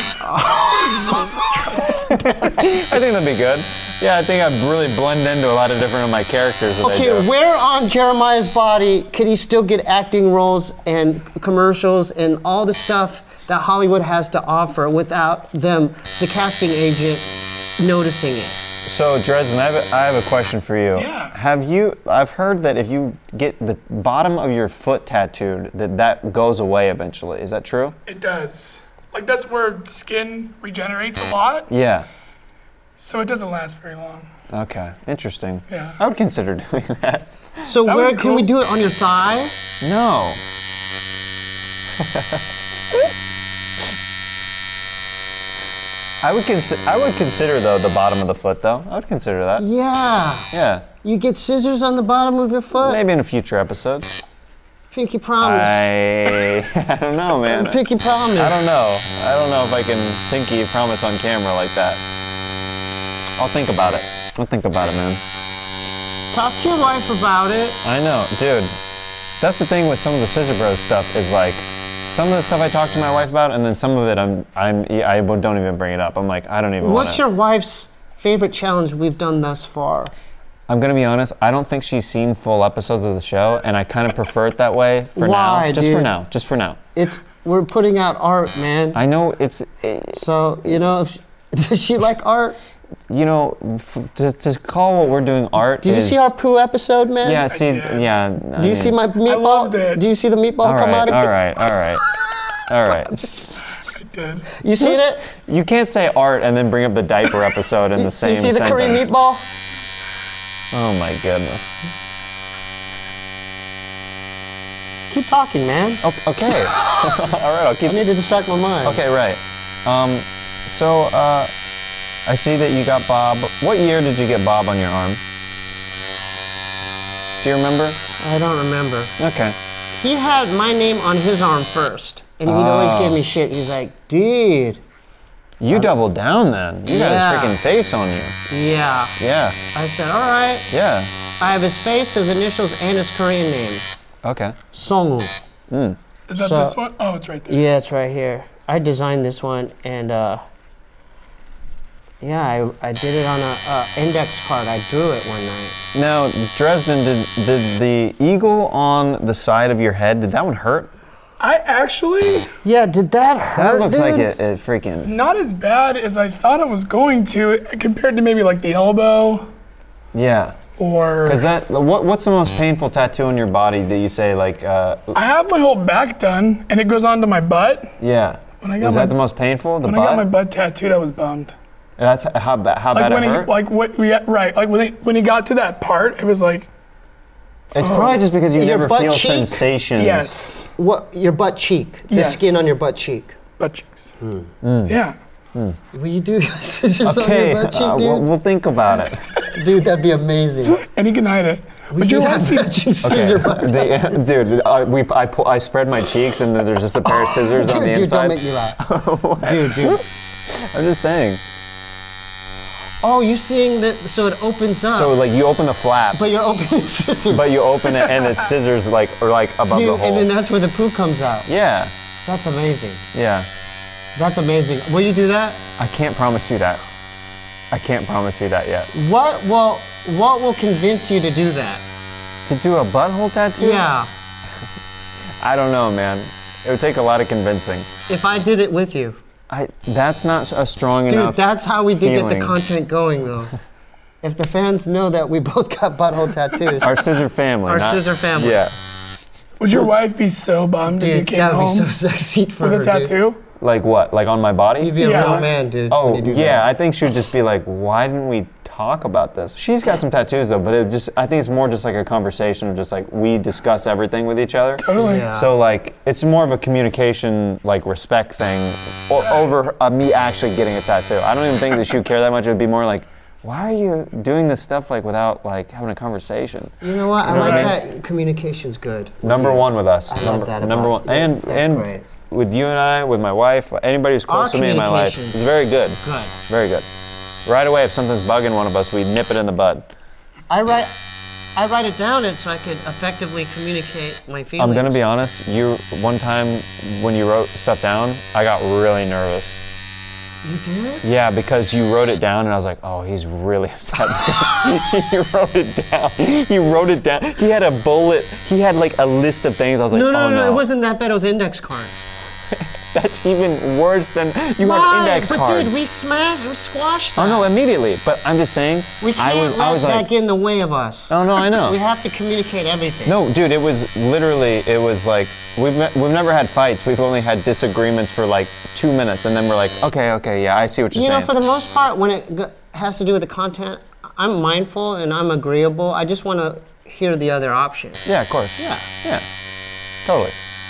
I think that'd be good. Yeah, I think I'd really blend into a lot of different of my characters that I Okay, do. where on Jeremiah's body could he still get acting roles and commercials and all the stuff that Hollywood has to offer without them, the casting agent, noticing it? So, Dresden, I have, a, I have a question for you. Yeah. Have you? I've heard that if you get the bottom of your foot tattooed, that that goes away eventually. Is that true? It does. Like that's where skin regenerates a lot, Yeah. so it doesn't last very long. Okay. Interesting. Yeah. I would consider doing that. So That would where be can we cool. do it on your thigh? No. I would consider. I would consider though the bottom of the foot though. I would consider that. Yeah. Yeah. You get scissors on the bottom of your foot? Maybe in a future episode. Pinky promise. I. I don't know, man. Pinky promise. I don't know. I don't know if I can pinky promise on camera like that. I'll think about it. I'll think about it, man. Talk to your wife about it. I know, dude. That's the thing with some of the Scissor Bros stuff is like, some of the stuff I talk to my wife about, and then some of it I'm I'm I don't even bring it up. I'm like, I don't even want What's to. your wife's favorite challenge we've done thus far? I'm gonna be honest. I don't think she's seen full episodes of the show, and I kind of prefer it that way for Why, now. Just for dude? now. Just for now. It's we're putting out art, man. I know it's, it, So you know, if does she like art? you know, f- to, to call what we're doing art. Did you is, see our poo episode, man? Yeah. See. did. Yeah. I Do you mean- see my meatball? loved it. Do you see the meatball All come right. out of All it? right. All right. All right. I did. You seen it? You can't say art and then bring up the diaper episode in the same You see the sentence. curry meatball? Oh my goodness. Keep talking, man. O- okay. All right, I'll I keep. need to distract my mind. Okay, right. Um, so uh, I see that you got Bob. What year did you get Bob on your arm? Do you remember? I don't remember. Okay. He had my name on his arm first, and he'd always Oh. give me shit. He's like, dude. You doubled down then. You got his Yeah. freaking face on you. Yeah. Yeah. I said, all right. Yeah. I have his face, his initials, and his Korean name. Okay. Songwoo. Is that So- this one? Oh, it's right there. Yeah, it's right here. I designed this one, and uh, yeah, I, I did it on a, a index card. I drew it one night. Now, Dresden, did did the eagle on the side of your head, did that one hurt? I actually, Yeah, did that hurt? That looks like dude? it, it freaking. not as bad as I thought it was going to, compared to maybe like the elbow Yeah. or. Cause that what what's the most painful tattoo on your body that you say like uh I have my whole back done, and it goes onto my butt. yeah. When I got Was my, that the most painful? The when butt? I got my butt tattooed, I was bummed. That's how bad how Like bad when it he, hurt. like what we right, like when he when he got to that part, it was like, It's probably just because you Your never butt feel cheek? sensations. yes, What? Your butt cheek. The Yes. skin on your butt cheek. butt cheeks. Yeah. Will you do scissors on Okay, your butt cheek, uh, dude? we'll, we'll think about it. Dude, that'd be amazing. And he can hide it. We But do your have wife, matching scissor butt They, dude, uh, we I, pu- I spread my cheeks and then there's just a pair of scissors Dude, on the dude, inside. don't make me laugh. Dude, dude. I'm just saying. Oh, you seeing that? So it opens up. So like you open the flaps, but you're opening the scissors. but you open it and it's scissors like or like above Dude, the hole. and then that's where the poo comes out. yeah, That's amazing. yeah. That's amazing. Will you do that? I can't promise you that. I can't promise you that yet. What will What will convince you to do that? To do a butthole tattoo? Yeah. I don't know, man. It would take a lot of convincing. If I did it with you, I that's not a strong dude. enough. That's how we did get feeling. the content going, though. If the fans know that we both got butthole tattoos, Our scissor family. Our not- scissor family. Yeah. would your wife be so bummed if you dude, came that would home be so sexy for with her. a tattoo? Dude. Like what? Like on my body? You'd be a Yeah. real man, dude. Oh, when you do yeah, that. I think she would just be like, why didn't we talk about this? She's got some tattoos though, but it just I think it's more just like a conversation of just like we discuss everything with each other. Totally. Yeah. So like it's more of a communication like respect thing or over uh, me actually getting a tattoo. I don't even think that she would care that much. It would be more like, why are you doing this stuff like without like having a conversation? You know what? I know like what I that communication's good. Number one with us. I love number, that number about one. you. And That's and great. with you and I, with my wife, anybody who's close Our to me in my life, communication's it's very good. Good. Very good. Right away, if something's bugging one of us, we nip it in the bud. I write, I write it down it so I could effectively communicate my feelings. I'm gonna be honest. You one time when you wrote stuff down, I got really nervous. You did? Yeah, because you wrote it down, and I was like, "Oh, he's really upset." because he wrote it down. He wrote it down. He had a bullet. He had like a list of things. I was like, No, no, "Oh no, no, it wasn't that bad. It was index card. That's even worse than you Why? had index but cards." dude, we smashed, we squashed that. Oh no, immediately. But I'm just saying. we can't I was, let I was that like, get in the way of us. "Oh no, I know." We have to communicate everything. No, dude, it was literally, it was like, we've, ne- we've never had fights. We've only had disagreements for like two minutes, and then we're like, okay, okay, yeah, I see what you're You know, saying. for the most part, when it g- has to do with the content, I'm mindful and I'm agreeable. I just want to hear the other option. yeah, of course. Yeah. Yeah, totally.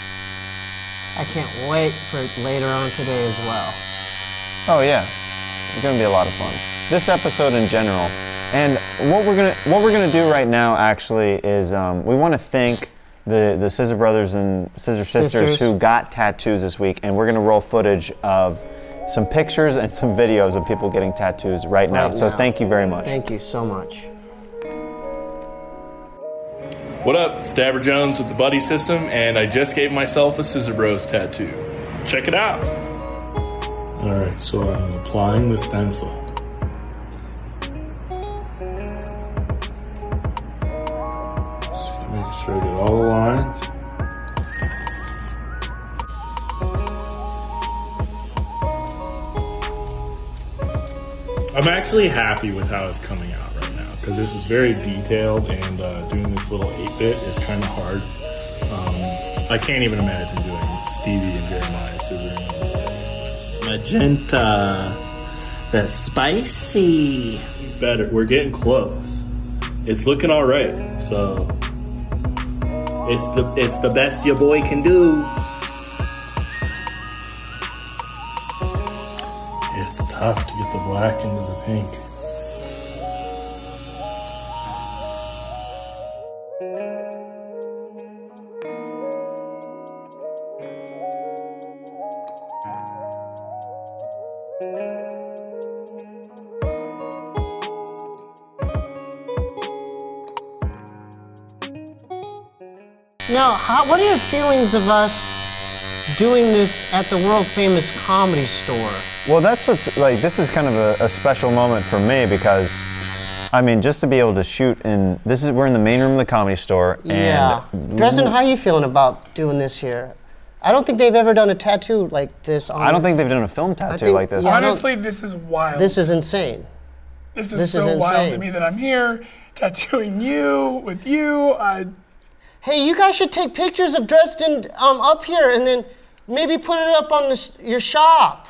I can't wait for later on today as well. Oh yeah, it's gonna be a lot of fun. This episode in general, and what we're gonna what we're gonna do right now actually is um, we want to thank the the Scissor Brothers and Scissor Sisters, Sisters. who got tattoos this week, and we're gonna roll footage of some pictures and some videos of people getting tattoos right now. Right so now. thank you very much. Thank you so much. What up, Stabber Jones with the Buddy System, and I just gave myself a Scissor Bros tattoo. Check it out. Alright, so I'm applying the stencil. So making sure I get all the lines. I'm actually happy with how it's coming out right now, because this is very detailed, and uh, doing this little eight bit is kind of hard. Um, I can't even imagine doing Stevie and Jeremiah scissoring. Magenta. That's spicy. Better. We're getting close. It's looking all right. So It's the it's the best your boy can do. It's tough to get the black into the pink. Now, how, what are your feelings of us doing this at the world famous Comedy Store? Well, that's what's like. This is kind of a, a special moment for me because, I mean, just to be able to shoot in. This is we're in the main room of the Comedy Store. Yeah. And Dresden, how are you feeling about doing this here? I don't think they've ever done a tattoo like this. On I don't think they've done a film tattoo think- like this. yeah. I don't- Honestly, this is wild. This is insane. This is this so is wild to insane. me that I'm here tattooing you with you. I, Hey, you guys should take pictures of Dresden um, up here and then maybe put it up on the, s- your shop.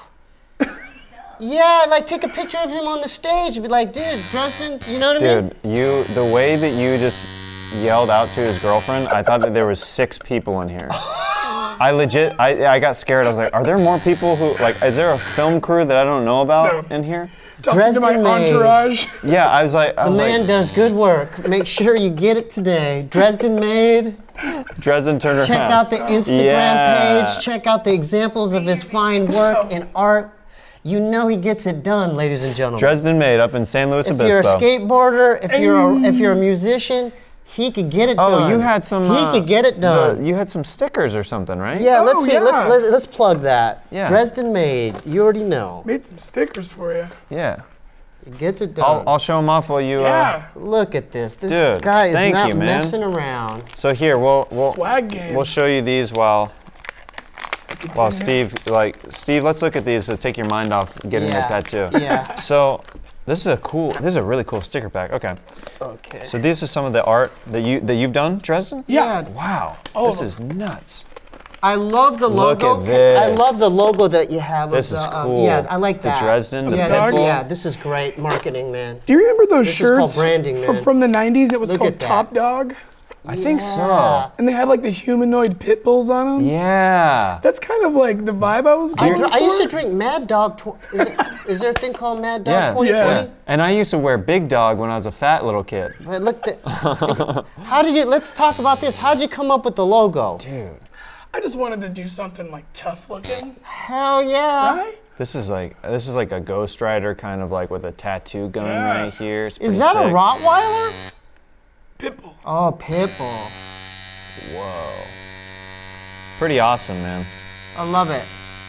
Yeah, like take a picture of him on the stage and be like, dude, Dresden, you know what I mean? Dude, you the way that you just yelled out to his girlfriend, I thought that there was six people in here. I legit, I, I got scared. I was like, are there more people who, like, is there a film crew that I don't know about No. in here? talking to my Dresden Maid. entourage. Yeah, I was like, I The was man like, does good work. Make sure you get it today. Dresden Maid. Dresden turned around. Check out the Instagram Yeah. page. Check out the examples of his fine work and art. You know he gets it done, ladies and gentlemen. Dresden Maid up in San Luis if Obispo. you're a skateboarder, if you're a, if you're a musician, he could get it oh, done. you had some. He uh, could get it done. the- you had some stickers or something, right? yeah, let's Oh, see. yeah. Let's, let's let's plug that. Yeah. Dresden Maid. You already know. Made some stickers for you. Yeah. He gets it done. I'll, I'll show them off while you. Uh, Yeah. Look at this. This Dude, guy is thank not you, man. messing around. so here, we'll we'll Swag game. we'll show you these while while Steve like Steve. Let's look at these to take your mind off getting Yeah. a tattoo. Yeah. So this is a cool. This is a really cool sticker pack. Okay. Okay. So these are some of the art that you that you've done, Dresden. yeah. Wow. All this of is nuts. I love the Look logo. at this. I love the logo that you have. This of is the, um, cool. yeah, I like The that. Dresden, the yeah, Pitbull. yeah, this is great marketing, man. Do you remember those This is called shirts branding, from, man. from the nineties? It was Look called at that. Top Dog. I think Yeah. so. And they had like the humanoid pit bulls on them. Yeah. That's kind of like the vibe I was I, going dr- I used to for. drink Mad Dog. Tw- is, it, is there a thing called Mad Dog Yeah. twenty twenty? Yeah. And I used to wear Big Dog when I was a fat little kid. But look, the, how did you? Let's talk about this. How did you come up with the logo? Dude. I just wanted to do something like tough looking, Hell yeah! right? This is like this is like a Ghost Rider kind of like with a tattoo gun Yeah. right here. It's Is pretty that a sick. Rottweiler? Pitbull. Oh, Pitbull. Whoa. Pretty awesome, man. I love it.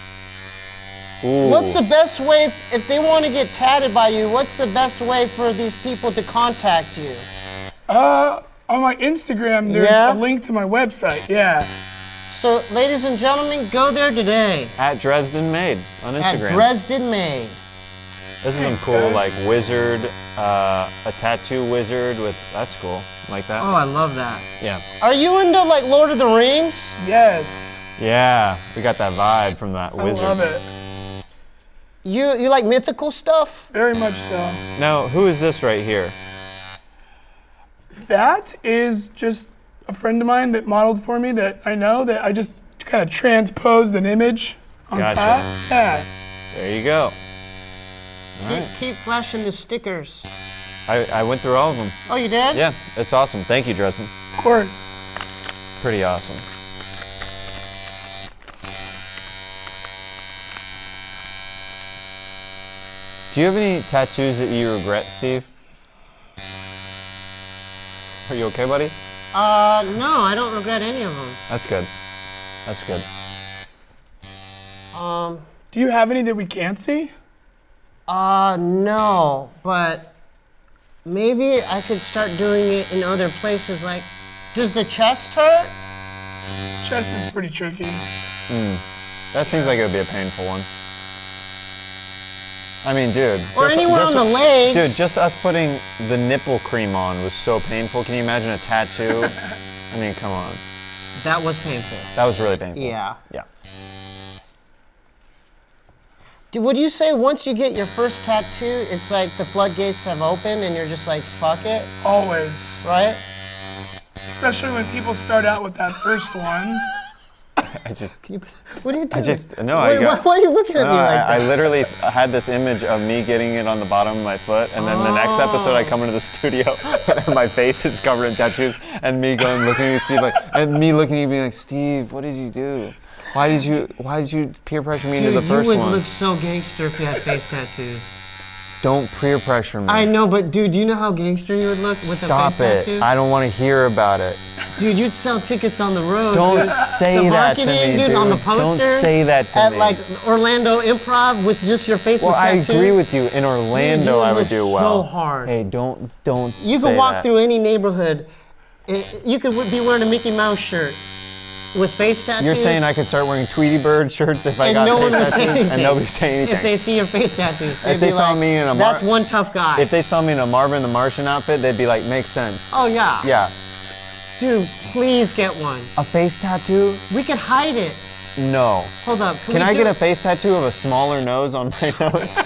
Ooh. What's the best way if they want to get tatted by you? What's the best way for these people to contact you? Uh, on my Instagram, there's Yeah? a link to my website. Yeah. So, ladies and gentlemen, go there today At Dresden Maid on at Instagram. Dresden Maid. This is some cool like wizard, uh, a tattoo wizard with that's cool. Like that. Oh, I love that. Yeah. Are you into like Lord of the Rings? Yes. Yeah. We got that vibe from that I wizard. love it. You you like mythical stuff? Very much so. Now, who is this right here? That is just a friend of mine that modeled for me that I know that I just kind of transposed an image on Gotcha. top. Yeah. There you go. Keep, keep flashing the stickers. I, I went through all of them. Oh, you did? Yeah, it's awesome. Thank you, Dresden. Of course. Pretty awesome. Do you have any tattoos that you regret, Steve? Are you okay, buddy? Uh, no, I don't regret any of them. That's good. That's good. Um, Do you have any that we can't see? uh, no, but maybe I could start doing it in other places. Like, does the chest hurt? Chest is pretty tricky. That seems like it would be a painful one. I mean, dude. Or just- anyone just- on the legs? Dude, just us putting the nipple cream on was so painful. Can you imagine a tattoo? I mean, come on. That was painful. That was really painful. Yeah. Yeah. Do, would you say once you get your first tattoo, it's like the floodgates have opened and you're just like, fuck it, Always. right? Especially when people start out with that first one. I just, What are you doing? I just, no, why, I got. why, why are you looking at No, me like I, that? I literally had this image of me getting it on the bottom of my foot, and then the next episode I come into the studio and my face is covered in tattoos, and me going looking at Steve like, and me looking at me like, Steve, what did you do? Why did you, why did you peer pressure me Dude, into the first you would one? look so gangster if you had face tattoos. Don't peer pressure me. I know, but dude, do you know how gangster you would look with Stop a face it. tattoo? I don't want to hear about it. Dude, you'd sell tickets on the road. Don't dude. say the that to marketing, me, dude, dude. on the poster. Don't say that to at me. like Orlando Improv with just your face Well, with I tattoo. agree with you. In Orlando, Dude, you I would look do so well. hard. Hey, don't, don't. You say could walk that. through any neighborhood. eh, You could be wearing a Mickey Mouse shirt with face tattoos. You're saying I could start wearing Tweety Bird shirts if I and got no face one would say tattoos, anything. and nobody say anything. If they see your face tattoos, they'd If they be saw like, me in a Mar- that's one tough guy. If they saw me in a Marvin the Martian outfit, they'd be like, makes sense. oh yeah. Yeah. Dude, please get one. A face tattoo? We could hide it. No. Hold up. Can, Can we I do get a it? face tattoo of a smaller nose on my nose?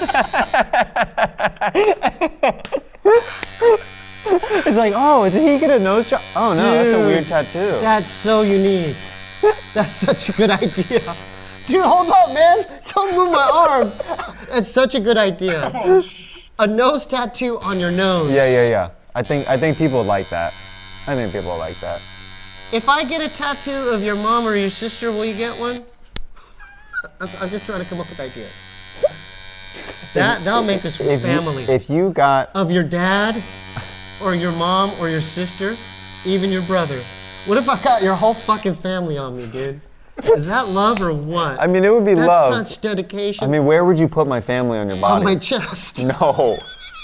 It's like, oh, did he get a nose job? Oh no, that's a Dude, weird tattoo. That's so unique. That's such a good idea. Dude, hold up, man. Don't move my arm. That's such a good idea. A nose tattoo on your nose. Yeah, yeah, yeah. I think I think people would like that. I think people would like that. If I get a tattoo of your mom or your sister, will you get one? I'm, I'm just trying to come up with ideas. That, that'll make us If family. you, if you got Of your dad, or your mom, or your sister, even your brother. What if I got your whole fucking family on me, dude? Is that love or what? I mean, it would be That's love. such dedication. I mean, where would you put my family on your body? on my chest. No.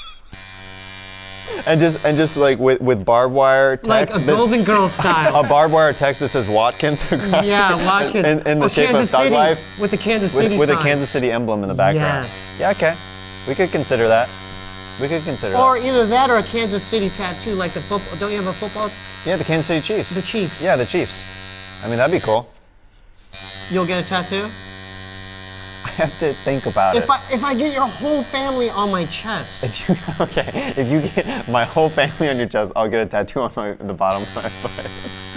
And just and just like with, with barbed wire text. Like a that's- Golden Girl style. A barbed wire text that says Watkins across Yeah, it, Watkins. In, in the Or shape Kansas of Thug City, Life. with the Kansas City With, with a sign. Kansas City emblem in the background. Yes. Yeah, okay. We could consider that. We could consider Or that. either that or a Kansas City tattoo, like the football. Don't you have a football? Yeah, the Kansas City Chiefs. The Chiefs. Yeah, the Chiefs. I mean, that'd be cool. You'll get a tattoo? I have to think about If it. I if I get your whole family on my chest. If you, okay, if you get my whole family on your chest, I'll get a tattoo on my, the bottom of my foot.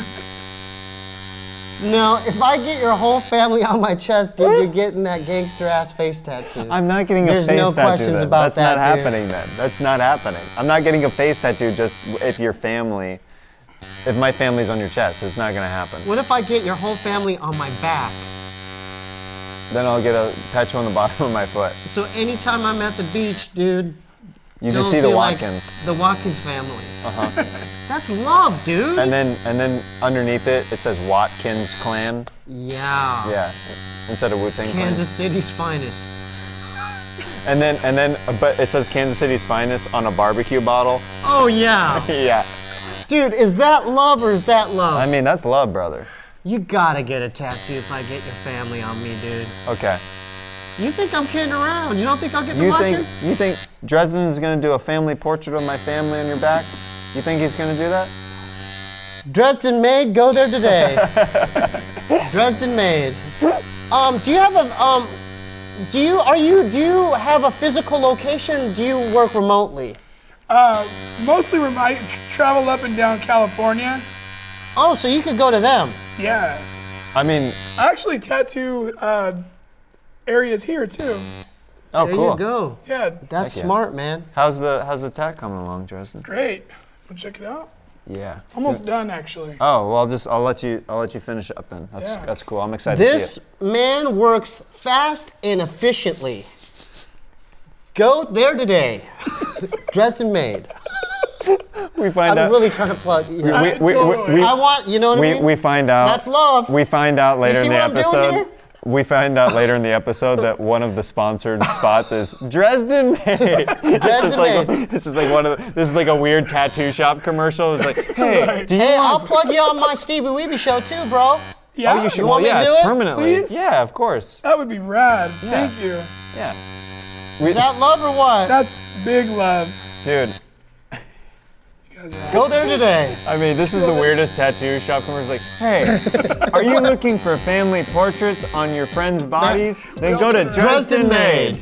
No, if I get your whole family on my chest, dude, you're getting that gangster ass face tattoo. I'm not getting There's a face no tattoo. questions then. about That's that, not dude. happening then. That's not happening. I'm not getting a face tattoo just if your family, if my family's on your chest. It's not gonna happen. What if I get your whole family on my back? Then I'll get a tattoo on the bottom of my foot. So anytime I'm at the beach, dude, You don't can see the be like Watkins. the Watkins family. Uh-huh. That's love, dude. And then and then underneath it, it says Watkins Clan. yeah. Yeah, instead of Wu-Tang Clan. Kansas City's finest. And then and then, but it says Kansas City's finest on a barbecue bottle. Oh yeah. Yeah. Dude, is that love or is that love? I mean, that's love, brother. You gotta get a tattoo if I get your family on me, dude. Okay. You think I'm kidding around? You don't think I'll get the You think Watkins? you think Dresden is gonna do a family portrait of my family on your back? You think he's gonna do that? Dresden Maid, go there today. Dresden Maid. Um, do you have a um? Do you are you do you have a physical location? Do you work remotely? Uh, mostly rem- I tr- travel up and down California. Oh, so you could go to them. Yeah. I mean, I actually tattoo uh, areas here too. oh there cool. you go. Yeah, That's Heck yeah. smart, man. How's the how's the tat coming along, Dresden? great. Wanna check it out? Yeah. Almost done actually. Oh well, I'll just I'll let you I'll let you finish up then. That's Yeah. that's cool. I'm excited to This see it. man works fast and efficiently. Go there today. Dresden Maid. We find I'm out. really trying to plug. You know. we, we, we, we, I want, you know what I we, mean? we find out. That's love. We find out later see in the what I'm doing episode. here? We find out later in the episode that one of the sponsored spots is Dresden Maid. This is like Maid. this is like one of the, this is like a weird tattoo shop commercial. It's like, hey, do you Hey, want I'll plug you on my Stevie Weeby show too, bro. Yeah, Oh, you should. You well, want me yeah, to do it's it? permanently. Please? Yeah, of course. that would be rad. Yeah. Thank you. Yeah. We, Is that love or what? That's big love. dude, Go there today. I mean, this is the weirdest tattoo shop commercial. Like, hey, are you looking for family portraits on your friends' bodies? Then go to Dresden Dresden Maid.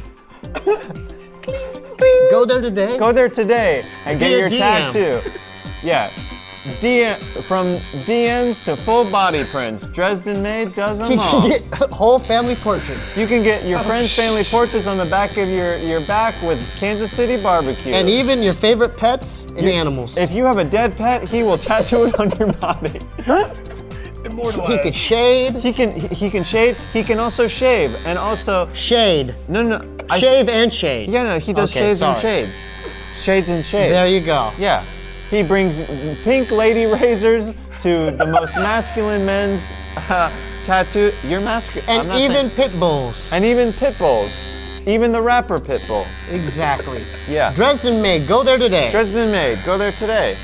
Go there today. Go there today and get Via your D M. tattoo. Yeah. D from D Ms to full body prints, Dresden Made does them You all. can get whole family portraits. You can get your friend's family portraits on the back of your, your back with Kansas City barbecue. And even your favorite pets and You- animals. If you have a dead pet, he will tattoo it on your body. He could shade. He can he, he can shade. He can also shave and also Shade. no no I- Shave and shade. Yeah, no, he does Okay, shades and sorry. shades. Shades and shades. There you go. Yeah. He brings pink lady razors to the most masculine men's uh, tattoo. You're masculine. And even pit bulls. And even pit bulls. Even the rapper pit bull. Exactly. Yeah. Dresden Made. Go there today. Dresden Made. Go there today.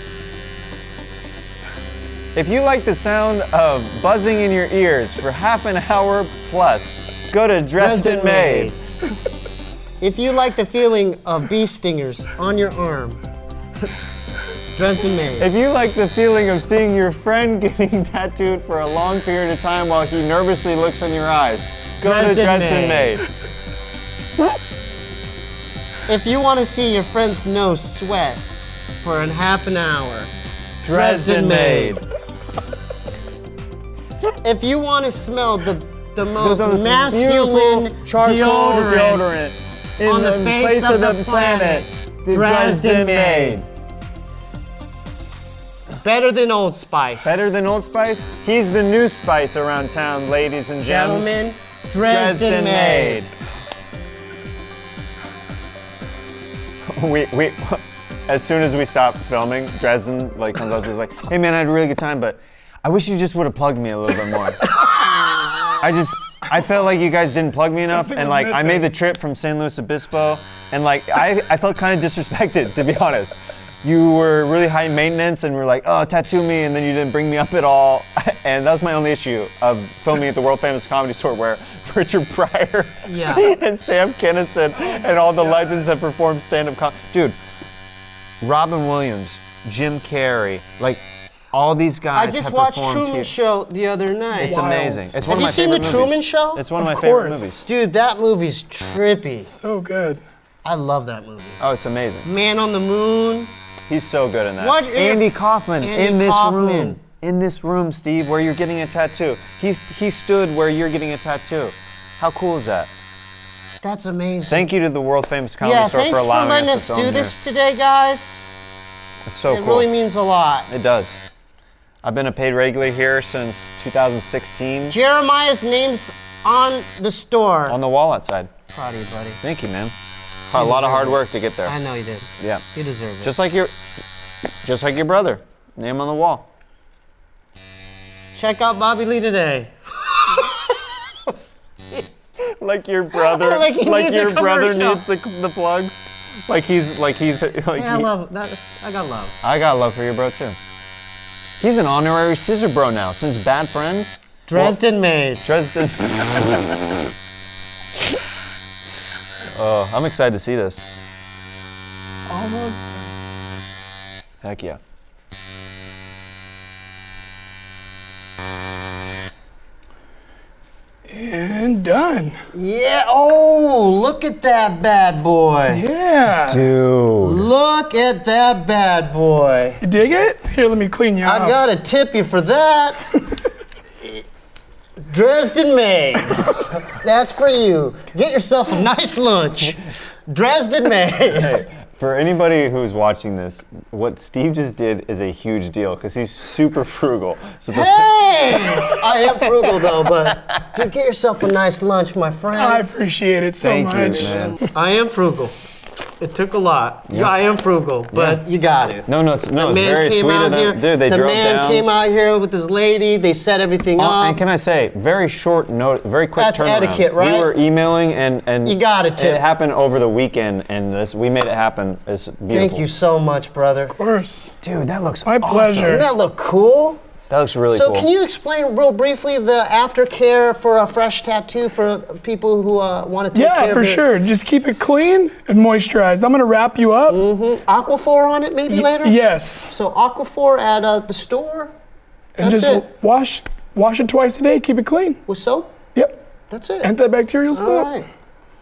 If you like the sound of buzzing in your ears for half an hour plus, go to Dresden, Dresden Made. If you like the feeling of bee stingers on your arm, Dresden Made. If you like the feeling of seeing your friend getting tattooed for a long period of time while he nervously looks in your eyes, go to Dresden Dresden Made. Made. If you want to see your friend's nose sweat for an half an hour, Dresden Made. If you want to smell the the most The most masculine beautiful charcoal deodorant, deodorant in on the the face face of of the the planet, planet, Dresden Made. Better than Old Spice. Better than Old Spice? He's the new spice around town, ladies and gentlemen. Gentlemen, Dresden, Made. we we as soon as we stop filming, Dresden like comes up to us like, hey man, I had a really good time, but I wish you just would have plugged me a little bit more. I just I felt like you guys didn't plug me enough, Something and was like I missing. made the trip from San Luis Obispo, and like I I felt kind of disrespected, to be honest. You were really high maintenance and were like, oh, tattoo me, and then you didn't bring me up at all. And that was my only issue of filming at the world famous Comedy Store, where Richard Pryor Yeah. and Sam Kinison and all the legends have performed stand-up comedy. Dude, Robin Williams, Jim Carrey, like all these guys I just have watched performed Truman here. Show the other night. It's amazing. It's Have one you of my seen favorite the movies. Truman Show? It's one of, Of my favorite course. movies. Dude, that movie's trippy. So good. I love that movie. Oh, it's amazing. Man on the Moon. He's so good in that. What- Andy Kaufman Andy in this Kaufman. room. In this room, Steve, where you're getting a tattoo. He he stood where you're getting a tattoo. How cool is that? That's amazing. Thank you to the world famous Comedy yeah, Store thanks for for allowing letting us us to film do here. this today, guys. It's so it cool. really means a lot. It does. I've been a paid regular here since two thousand sixteen. Jeremiah's name's on the store. On the wall outside. Proud of you, buddy. Thank you, man. A lot of hard work to get there. I know you did. Yeah. You deserve it. Just like your, just like your brother. Name on the wall. Check out Bobby Lee today. Like your brother. Like he like needs a your brother commercial. needs the the plugs. Like he's like he's like. Yeah, I he- love that. I got love. I got love for your bro too. He's an honorary scissor bro now since Bad Friends. Dresden Made. Dresden. Oh, I'm excited to see this. Almost. Heck yeah. And done. Yeah. Oh, look at that bad boy. Yeah. Dude. Look at that bad boy. You dig it? Here, let me clean you I up. gotta tip you for that. Dresden Made. That's for you. Get yourself a nice lunch. Dresden Made. For anybody who's watching this, what Steve just did is a huge deal because he's super frugal. So the Hey! I am frugal though, but to get yourself a nice lunch, my friend. I appreciate it so Thank you, much. man. I am frugal. It took a lot. Yeah, I am frugal, but you got it. No, no, it's, no, The it's man very came sweet out of them. here- Dude, they the drove man down. came out here with his lady. They set everything Oh, up. and can I say, very short note, very quick That's turnaround. etiquette, right? We were emailing and and You got it, too. It happened over the weekend, and this, we made it happen. It's beautiful. Thank you so much, brother. Of course. dude. That looks My awesome. pleasure. Doesn't that look cool? That looks really so cool. can you explain real briefly the aftercare for a fresh tattoo for people who uh, want to take care Yeah, for of their- sure. Just keep it clean and moisturized. I'm gonna wrap you up. Aquaphor on it maybe later? Yes. So Aquaphor at uh, the store And That's just it. wash wash it twice a day. Keep it clean. with soap? Yep. That's it. Antibacterial All soap. right.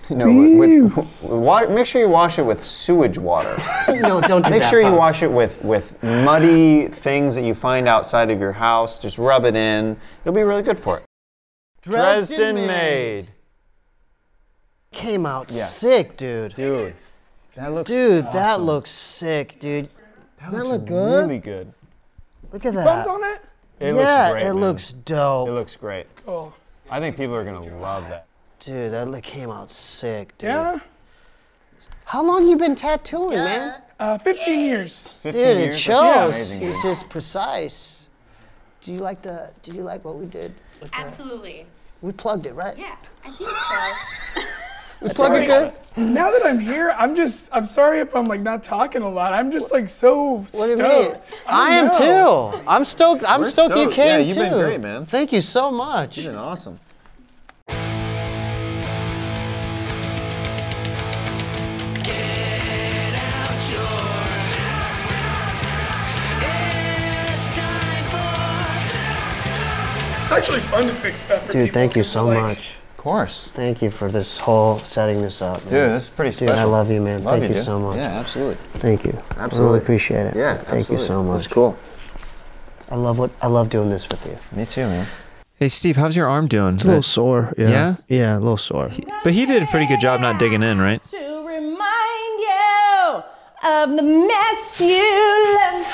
You know, with, with, with, wa- make sure you wash it with sewage water. No, don't do Make that, sure you folks. wash it with, with muddy things that you find outside of your house. Just rub it in. It'll be really good for it. Dresden Made. Made. Came out Yeah. sick, dude. Dude, that looks Dude, awesome. that looks sick, dude. That that looks look good? really good. Look at that. Bumped on it? It yeah, looks great, it man. looks dope. It looks great. Cool. I think people are going to love that. Dude, that look came out sick, dude. Yeah? How long you been tattooing, man? Uh, fifteen years. fifteen Dude, it years? That's shows. amazing, He's dude. just precise. Do you like the? Do you like what we did? With the, Absolutely. we plugged it, right? Yeah, I think so. We plugged it good. Now that I'm here, I'm just, I'm sorry if I'm like not talking a lot. I'm just like so What do you stoked. mean? I, am know. too. I'm stoked. I'm We're stoked, you stoked. came Yeah, you've too. been great, man. Thank you so much. You've been awesome. It's actually fun to fix stuff for Dude, people, thank you 'cause so they're like, much. Of course. Thank you for this whole setting this up. Dude, man. this is pretty Dude, special. I love you, man. Love Thank you, dude. so much. Yeah, absolutely. Thank you. I Absolutely. really appreciate it. Yeah, Thank you absolutely. so much. That's cool. I love what I love doing this with you. Me too, man. Hey, Steve, how's your arm doing? It's a little sore. Yeah. Yeah? Yeah, a little sore. But he did a pretty good job not digging in, right? To remind you of the mess you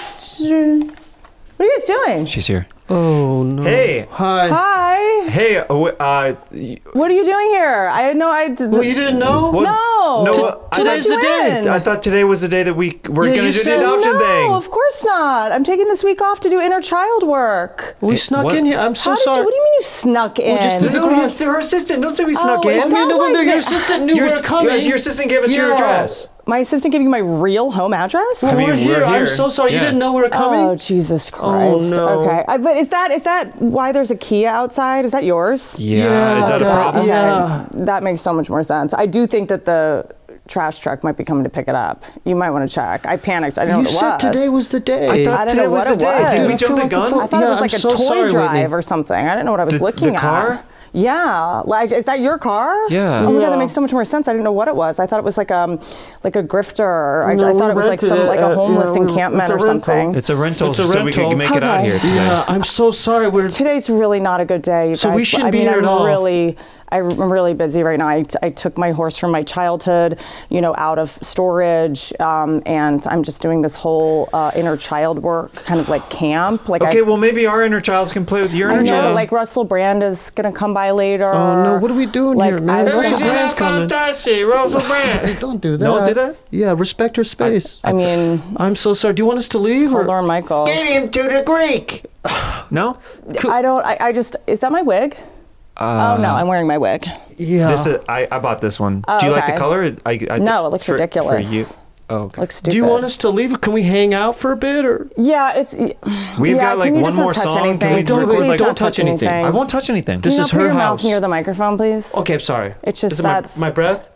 left. What are you guys doing? She's here. Oh no. Hey. Hi. Hi. Hey, uh, w- uh, y- What are you doing here? I had no idea. Well, you didn't know? what- No. No, T- uh, I today's thought- the day. I thought today was the day that we were Yeah, going you to do said- the adoption no, thing. of course not. I'm taking this week off to do inner child work. We Hey, snuck what? in here. I'm so How did sorry. you? What do you mean you snuck in? just through the No, garage. you're her assistant. Don't say we snuck Oh, in. is I that mean, no why wonder your they- assistant knew Your, we were s- coming. your assistant gave us your Yeah. address. My assistant gave you my real home address? Well, I mean, we're, we're here. I'm here. so sorry. You Yeah. didn't know we were coming? Oh Jesus Christ! Oh, no. Okay, I, but is that is that why there's a Kia outside? Is that yours? Yeah, is that a that- problem? Yeah. That makes so much more sense. I do think that the trash truck might be coming to pick it up. You might want to check. I panicked. I didn't know You what said it was. today was the day. I thought I don't today know was what the it day. was. Did we I jump feel the like a gun? fool. I thought Yeah, it was I'm like a so toy sorry, drive Whitney. or something. I didn't know what I was The- the looking at. car? Yeah, like is that your car? Yeah. Oh my god, Yeah. that makes so much more sense. I didn't know what it was. I thought it was like um like a grifter. I, No, I we thought it was like rented some it like a at- homeless yeah, we- encampment it's or a rental. something. It's a rental, It's a so we rental. can make it out Okay. here today. Yeah, I'm so sorry. We're Today's really not a good day, you So guys. we shouldn't I be mean, here I'm at all. really, I'm really busy right now. I, I took my horse from my childhood, you know, out of storage, um, and I'm just doing this whole uh, inner child work, kind of like camp. Like Okay, I, well, maybe our inner childs can play with your I inner know, child. like Russell Brand is gonna come by later. Oh no, what are we doing Like, here, man? I- Russell Have you Brand's coming. Fantastic, Russell Brand. Hey, don't do that. Don't do that? Yeah, respect her space. I mean, I'm so sorry. Do you want us to leave? call Or? Lauren Michaels. him to the Greek. No? I don't. I, I just. Is that my wig? Uh, oh no, I'm wearing my wig. Yeah. This is, I, I bought this one. Oh, Do you like the okay. color? I, I, No, it looks it's for- ridiculous. For you. Oh, okay. Looks stupid. Do you want us to leave? Or can we hang out for a bit? Or Yeah, it's. We've yeah, got like can you one just not more touch song. Can anything? we Don't- record Please like don't don't touch anything. I won't touch anything. This Can you is not put her your house. mouth near the microphone, please? Okay, I'm sorry. It's just Is it my, that's my breath?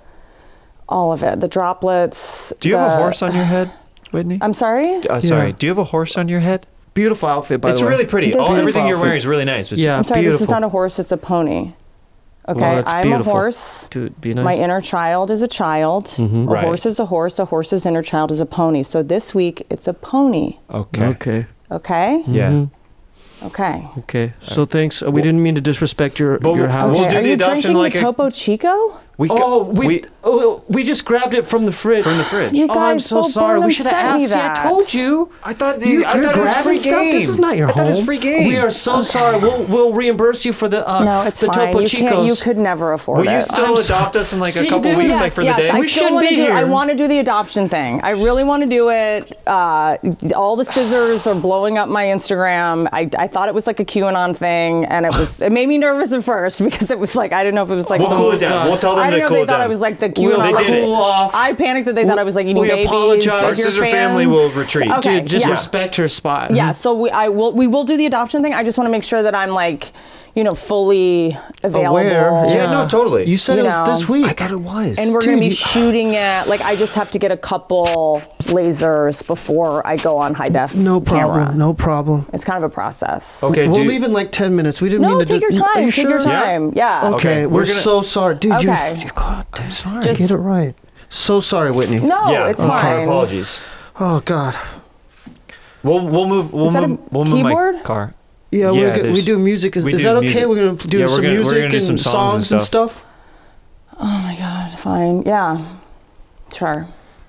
all of it. The droplets. Do you have a the- horse on your head, Whitney? I'm sorry. Uh, sorry. Yeah. Do you have a horse on your head? Beautiful outfit, by It's the way. really pretty. This All, is- everything you're wearing is really nice. But Yeah, I'm sorry. beautiful. This is not a horse. It's a pony. Okay, Well, that's I'm beautiful. a horse. Dude, be nice. My inner child is a child. Mm-hmm. A Right. horse is a horse. A horse's inner child is a pony. So this week it's a pony. Okay. Okay. Okay. Yeah. Mm-hmm. Okay. Okay. So thanks. Uh, we didn't mean to disrespect your But your we'll- house. we'll Okay, do Are the you adoption drinking like the a- Topo Chico? We Oh, got, we, we oh, we just grabbed it from the fridge. from the fridge. You Oh, guys, I'm so Bo sorry. We Burnham should have sent me asked. See, I that. told you. I thought You, I you're thought it was free grabbing stuff. game. This is not your I home. thought it was free game. We are so sorry. We'll we'll reimburse you for the uh, No, it's the fine. Topo You Chicos. can't. You could never afford Will it. you still I'm adopt us in like a See, couple dude, weeks, yes, like for yes, the day? I We still shouldn't wanna be do, I here. want to do the adoption thing. I really want to do it. Uh, all the scissors are blowing up my Instagram. I, I thought it was like a QAnon thing, and it was. It made me nervous at first because it was like I didn't know if it was like We'll some. cool it down. We'll tell them I to didn't know cool they it thought down. I was like the We'll QAnon. They did it. cool off. I panicked that they thought I was like eating we babies. apologize. Our If you're scissor fans- family will retreat. Okay, Dude, just yeah. respect her spot. Yeah, so we I will we will do the adoption thing. I just want to make sure that I'm like, you know, fully available. Aware, Yeah, no, totally. You said You it was know. this week. I thought it was. And we're going Dude, to be you- shooting it. Like, I just have to get a couple lasers before I go on high def. No problem. camera. No problem. It's kind of a process. Okay, we'll dude. leave in like ten minutes. We didn't No, mean to take do- your time. Are you take sure? your time. Yeah. Okay, Okay, we're, we're gonna- so sorry. Dude, Okay. you, you God, I'm sorry. Just- Get it right. So sorry, Whitney. No, yeah, it's our fine. apologies. Oh, God. We'll we'll move we'll Is that a move we'll move my keyboard? car. Yeah, Yeah, we're, go- we there's- do music. Is, we is do that okay? music. We're going to do Yeah, we're some gonna- we're music gonna do and some songs and and stuff. Oh my God, fine. Yeah. Sure.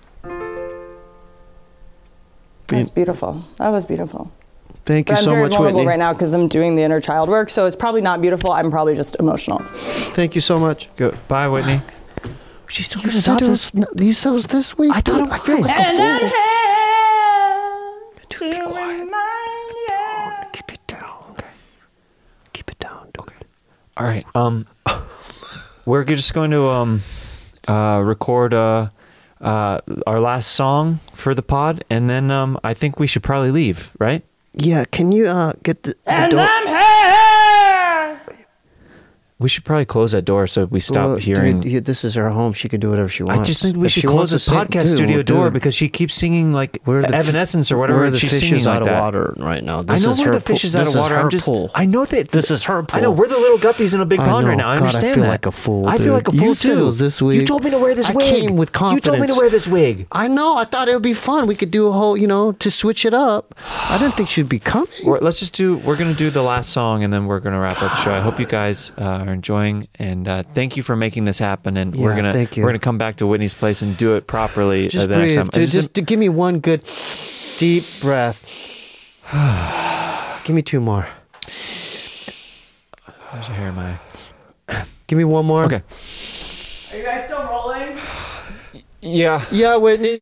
That's beautiful. That was beautiful. Thank you But I'm so very much, vulnerable Whitney. right now because I'm doing the inner child work, so it's probably not beautiful. I'm probably just emotional. Thank you so much. Go. Bye, Whitney. She's still You gonna said, adopt it us. was, you said it was this week. I thought dude. it I feel was. like a And fool. I'm here to remind you. Keep it down. Okay. Keep it down. Okay. All right. Um, we're just going to um, uh, record uh, uh, our last song for the pod, and then um, I think we should probably leave, right? Yeah, can you uh, get the, the And door? I'm here. We should probably close that door so we stop Well, hearing. dude, yeah, this is her home. She can do whatever she wants. I just think we If should she close wants the to sing- podcast dude, studio we'll do door it. because she keeps singing like We're the f- Evanescence or whatever. We're and the she's fish singing is like out of that. water right now. This I know is we're her the fish pool. is out This of water. Is her I'm just. pool. I know that. This is her I know pool. we're the little guppies in a big I pond right know. now. I God, I understand feel that. like a fool, I feel dude. like a fool You too. said it was this week. You told me to wear this I wig. came with You told me to confidence. wear this wig. I know. I thought it would be fun. We could do a whole, you know, to switch it up. I didn't think she'd be coming. We're, let's just do. We're gonna do the last song and then we're gonna wrap up the show. I hope you guys uh, are enjoying and uh, thank you for making this happen. And we're Yeah, gonna thank you. we're gonna come back to Whitney's place and do it properly uh, Just the next breathe, time. dude. And Just, just- to give me one good deep breath. Give me two more. There's a hair in my. Give me one more. Okay. Are you guys still rolling? Yeah. Yeah, Whitney.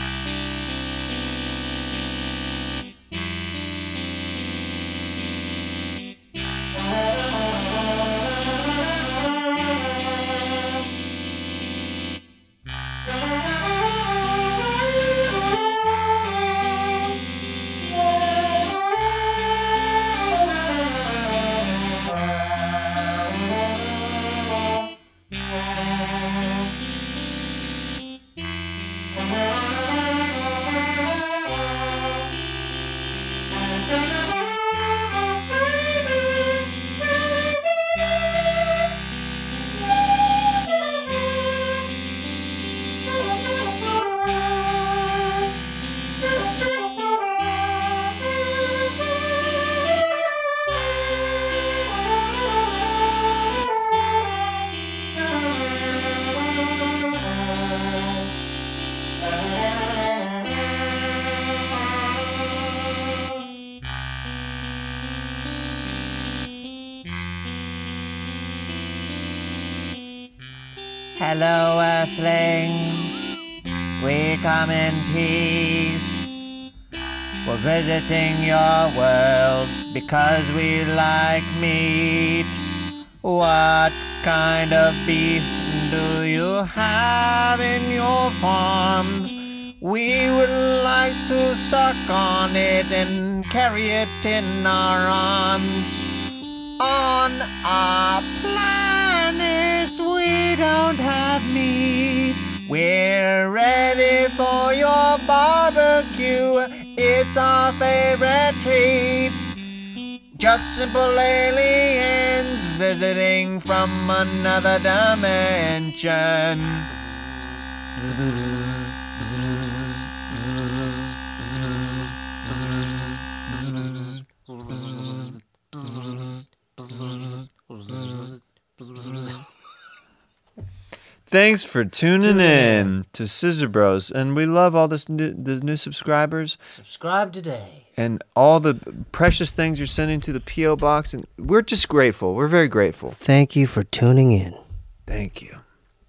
Hello, Earthlings. We come in peace. We're visiting your world because we like meat. What kind of beef do you have in your farms? We would like to suck on it and carry it in our arms. On our planet, we don't have meat. We're ready for your barbecue. It's our favorite treat. Just simple aliens visiting from another dimension. Thanks for tuning in to Scissor Bros, and we love all this new, the new subscribers Subscribe today. and all the precious things you're sending to the P O box, and we're just grateful. We're very grateful. Thank you for tuning in. Thank you.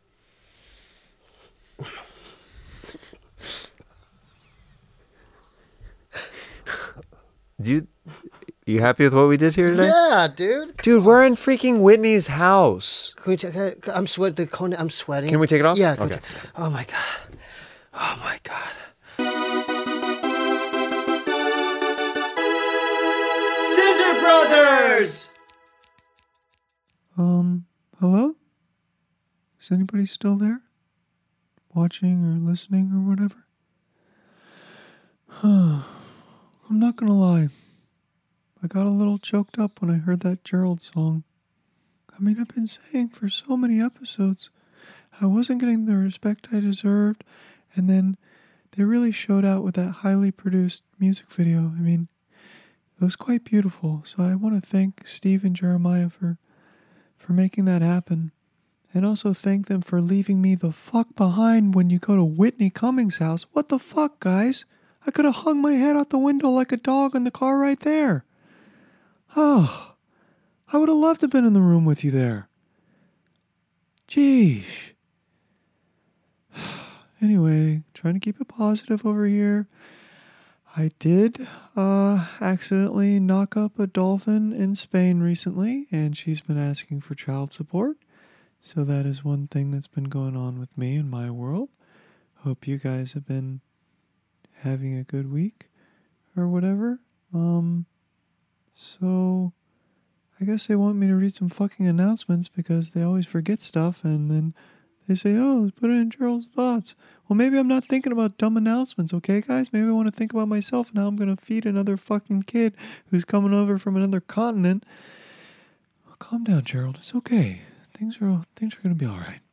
Do you, you happy with what we did here today? Yeah, dude. Dude, we're in freaking Whitney's house. Can we take, I'm sweat. The cone. I'm sweating. Can we take it off? Yeah. can we Okay. ta- oh my god. Oh my god. Scissor Brothers! Um, hello? Is anybody still there? Watching or listening or whatever? I'm not gonna lie. I got a little choked up when I heard that Gerald song. I mean, I've been saying for so many episodes I wasn't getting the respect I deserved, and then they really showed out with that highly produced music video. I mean, it was quite beautiful, so I want to thank Steve and Jeremiah for, for making that happen, and also thank them for leaving me the fuck behind when you go to Whitney Cummings' house. What the fuck, guys? I could have hung my head out the window like a dog in the car right there. Oh, I would have loved to have been in the room with you there. Jeez. Anyway, trying to keep it positive over here. I did uh, accidentally knock up a dolphin in Spain recently, and she's been asking for child support. So that is one thing that's been going on with me in my world. Hope you guys have been having a good week or whatever. Um, so I guess they want me to read some fucking announcements because they always forget stuff, and then they say, oh, let's put it in Gerald's thoughts. Well, maybe I'm not thinking about dumb announcements, okay, guys? Maybe I want to think about myself and how I'm going to feed another fucking kid who's coming over from another continent. Oh, calm down, Gerald. It's okay. Things are things are going to be all right.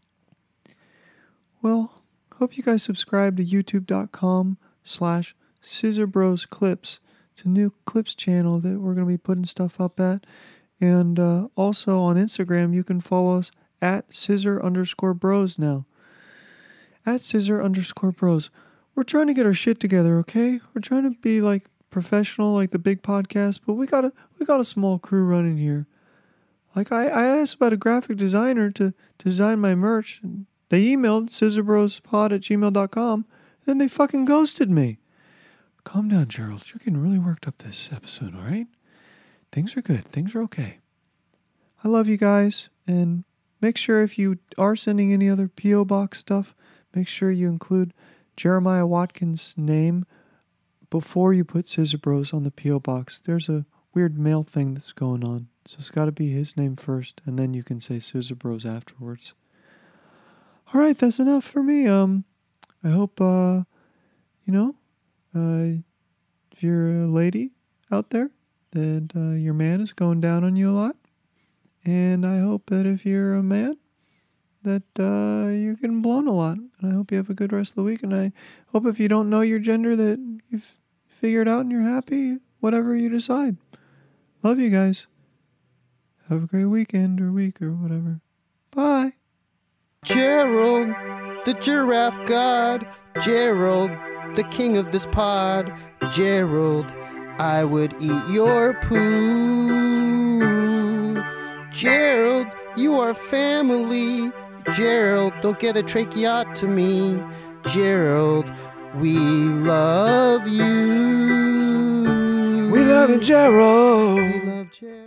Well, hope you guys subscribe to youtube.com slash scissorbros clips. It's a new clips channel that we're going to be putting stuff up at. And uh, also on Instagram, you can follow us at scissor underscore bros now. At scissor underscore bros. We're trying to get our shit together, okay? We're trying to be like professional, like the big podcast, but we got a we got a small crew running here. Like I, I asked about a graphic designer to, to design my merch. They emailed scissorbrospod at gmail dot com, and they fucking ghosted me. Calm down, Gerald. You're getting really worked up this episode, all right? Things are good. Things are okay. I love you guys, and make sure if you are sending any other P O box stuff, make sure you include Jeremiah Watkins' name before you put Scissor Bros on the P O box. There's a weird mail thing that's going on, so it's got to be his name first, and then you can say Scissor Bros afterwards. All right, that's enough for me. Um, I hope uh, you know, uh, if you're a lady out there, that uh, your man is going down on you a lot. And I hope that if you're a man, that uh, you're getting blown a lot. And I hope you have a good rest of the week. And I hope if you don't know your gender that you've figured out and you're happy, whatever you decide. Love you guys. Have a great weekend or week or whatever. Bye. Gerald, the giraffe god. Gerald, the king of this pod. Gerald, I would eat your poo. Gerald, you are family. Gerald, don't get a tracheotomy. Gerald, we love you. We love you, Gerald. We love Gerald.